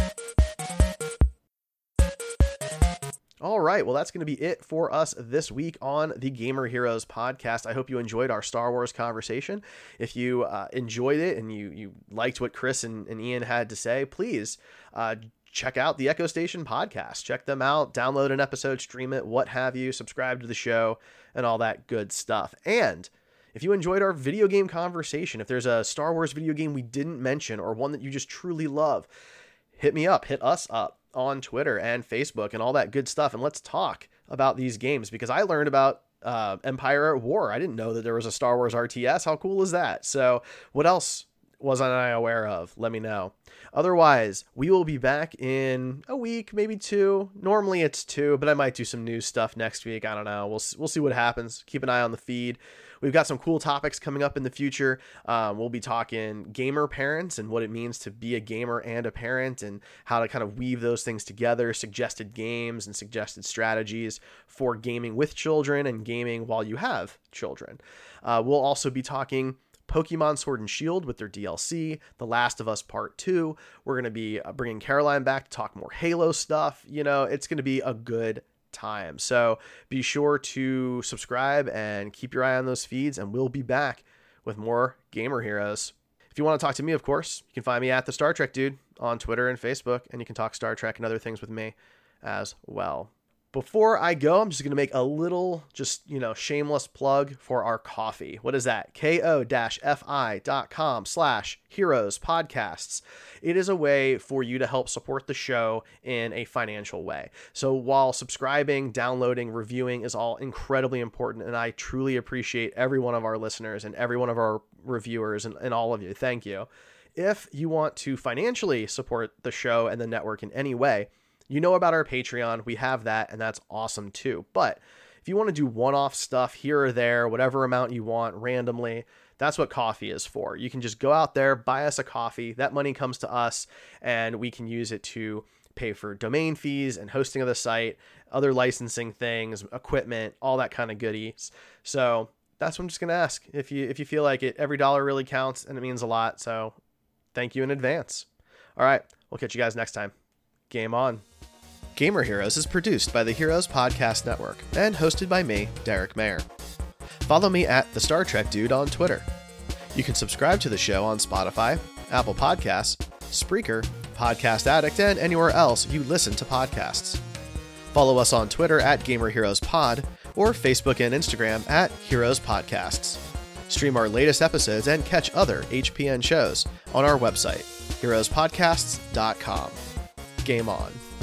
All right. Well, that's going to be it for us this week on the Gamer Heroes podcast. I hope you enjoyed our Star Wars conversation. If you uh, enjoyed it and you you liked what Chris and, and Ian had to say, please uh, check out the Echo Station podcast. Check them out, download an episode, stream it, what have you, subscribe to the show, and all that good stuff. And if you enjoyed our video game conversation, if there's a Star Wars video game we didn't mention or one that you just truly love, hit me up, hit us up on Twitter and Facebook and all that good stuff. And let's talk about these games, because I learned about uh, Empire at War. I didn't know that there was a Star Wars R T S. How cool is that? So what else wasn't I aware of? Let me know. Otherwise, we will be back in a week, maybe two. Normally it's two, but I might do some new stuff next week. I don't know. We'll, we'll see what happens. Keep an eye on the feed. We've got some cool topics coming up in the future. Um, we'll be talking gamer parents and what it means to be a gamer and a parent, and how to kind of weave those things together, suggested games and suggested strategies for gaming with children and gaming while you have children. Uh, we'll also be talking Pokemon Sword and Shield with their D L C, The Last of Us Part two. We're going to be bringing Caroline back to talk more Halo stuff. You know, it's going to be a good time. So be sure to subscribe and keep your eye on those feeds, and we'll be back with more Gamer Heroes. If you want to talk to me, of course, you can find me at the Star Trek Dude on Twitter and Facebook, and you can talk Star Trek and other things with me as well. Before I go, I'm just going to make a little, just, you know, shameless plug for our coffee. What is that? ko-fi.com slash heroes podcasts. It is a way for you to help support the show in a financial way. So while subscribing, downloading, reviewing is all incredibly important, and I truly appreciate every one of our listeners and every one of our reviewers and, and all of you. Thank you. If you want to financially support the show and the network in any way, you know about our Patreon. We have that, and that's awesome too. But if you want to do one-off stuff here or there, whatever amount you want randomly, that's what coffee is for. You can just go out there, buy us a coffee. That money comes to us, and we can use it to pay for domain fees and hosting of the site, other licensing things, equipment, all that kind of goodies. So that's what I'm just going to ask. If you, if you feel like it, every dollar really counts, and it means a lot. So thank you in advance. All right. We'll catch you guys next time. Game on. Gamer Heroes is produced by the Heroes Podcast Network and hosted by me, Derek Mayer. Follow me at the Star Trek Dude on Twitter. You can subscribe to the show on Spotify, Apple Podcasts, Spreaker, Podcast Addict, and anywhere else you listen to podcasts. Follow us on Twitter at Gamer Heroes Pod or Facebook and Instagram at Heroes Podcasts. Stream our latest episodes and catch other H P N shows on our website, heroes podcasts dot com. Game on.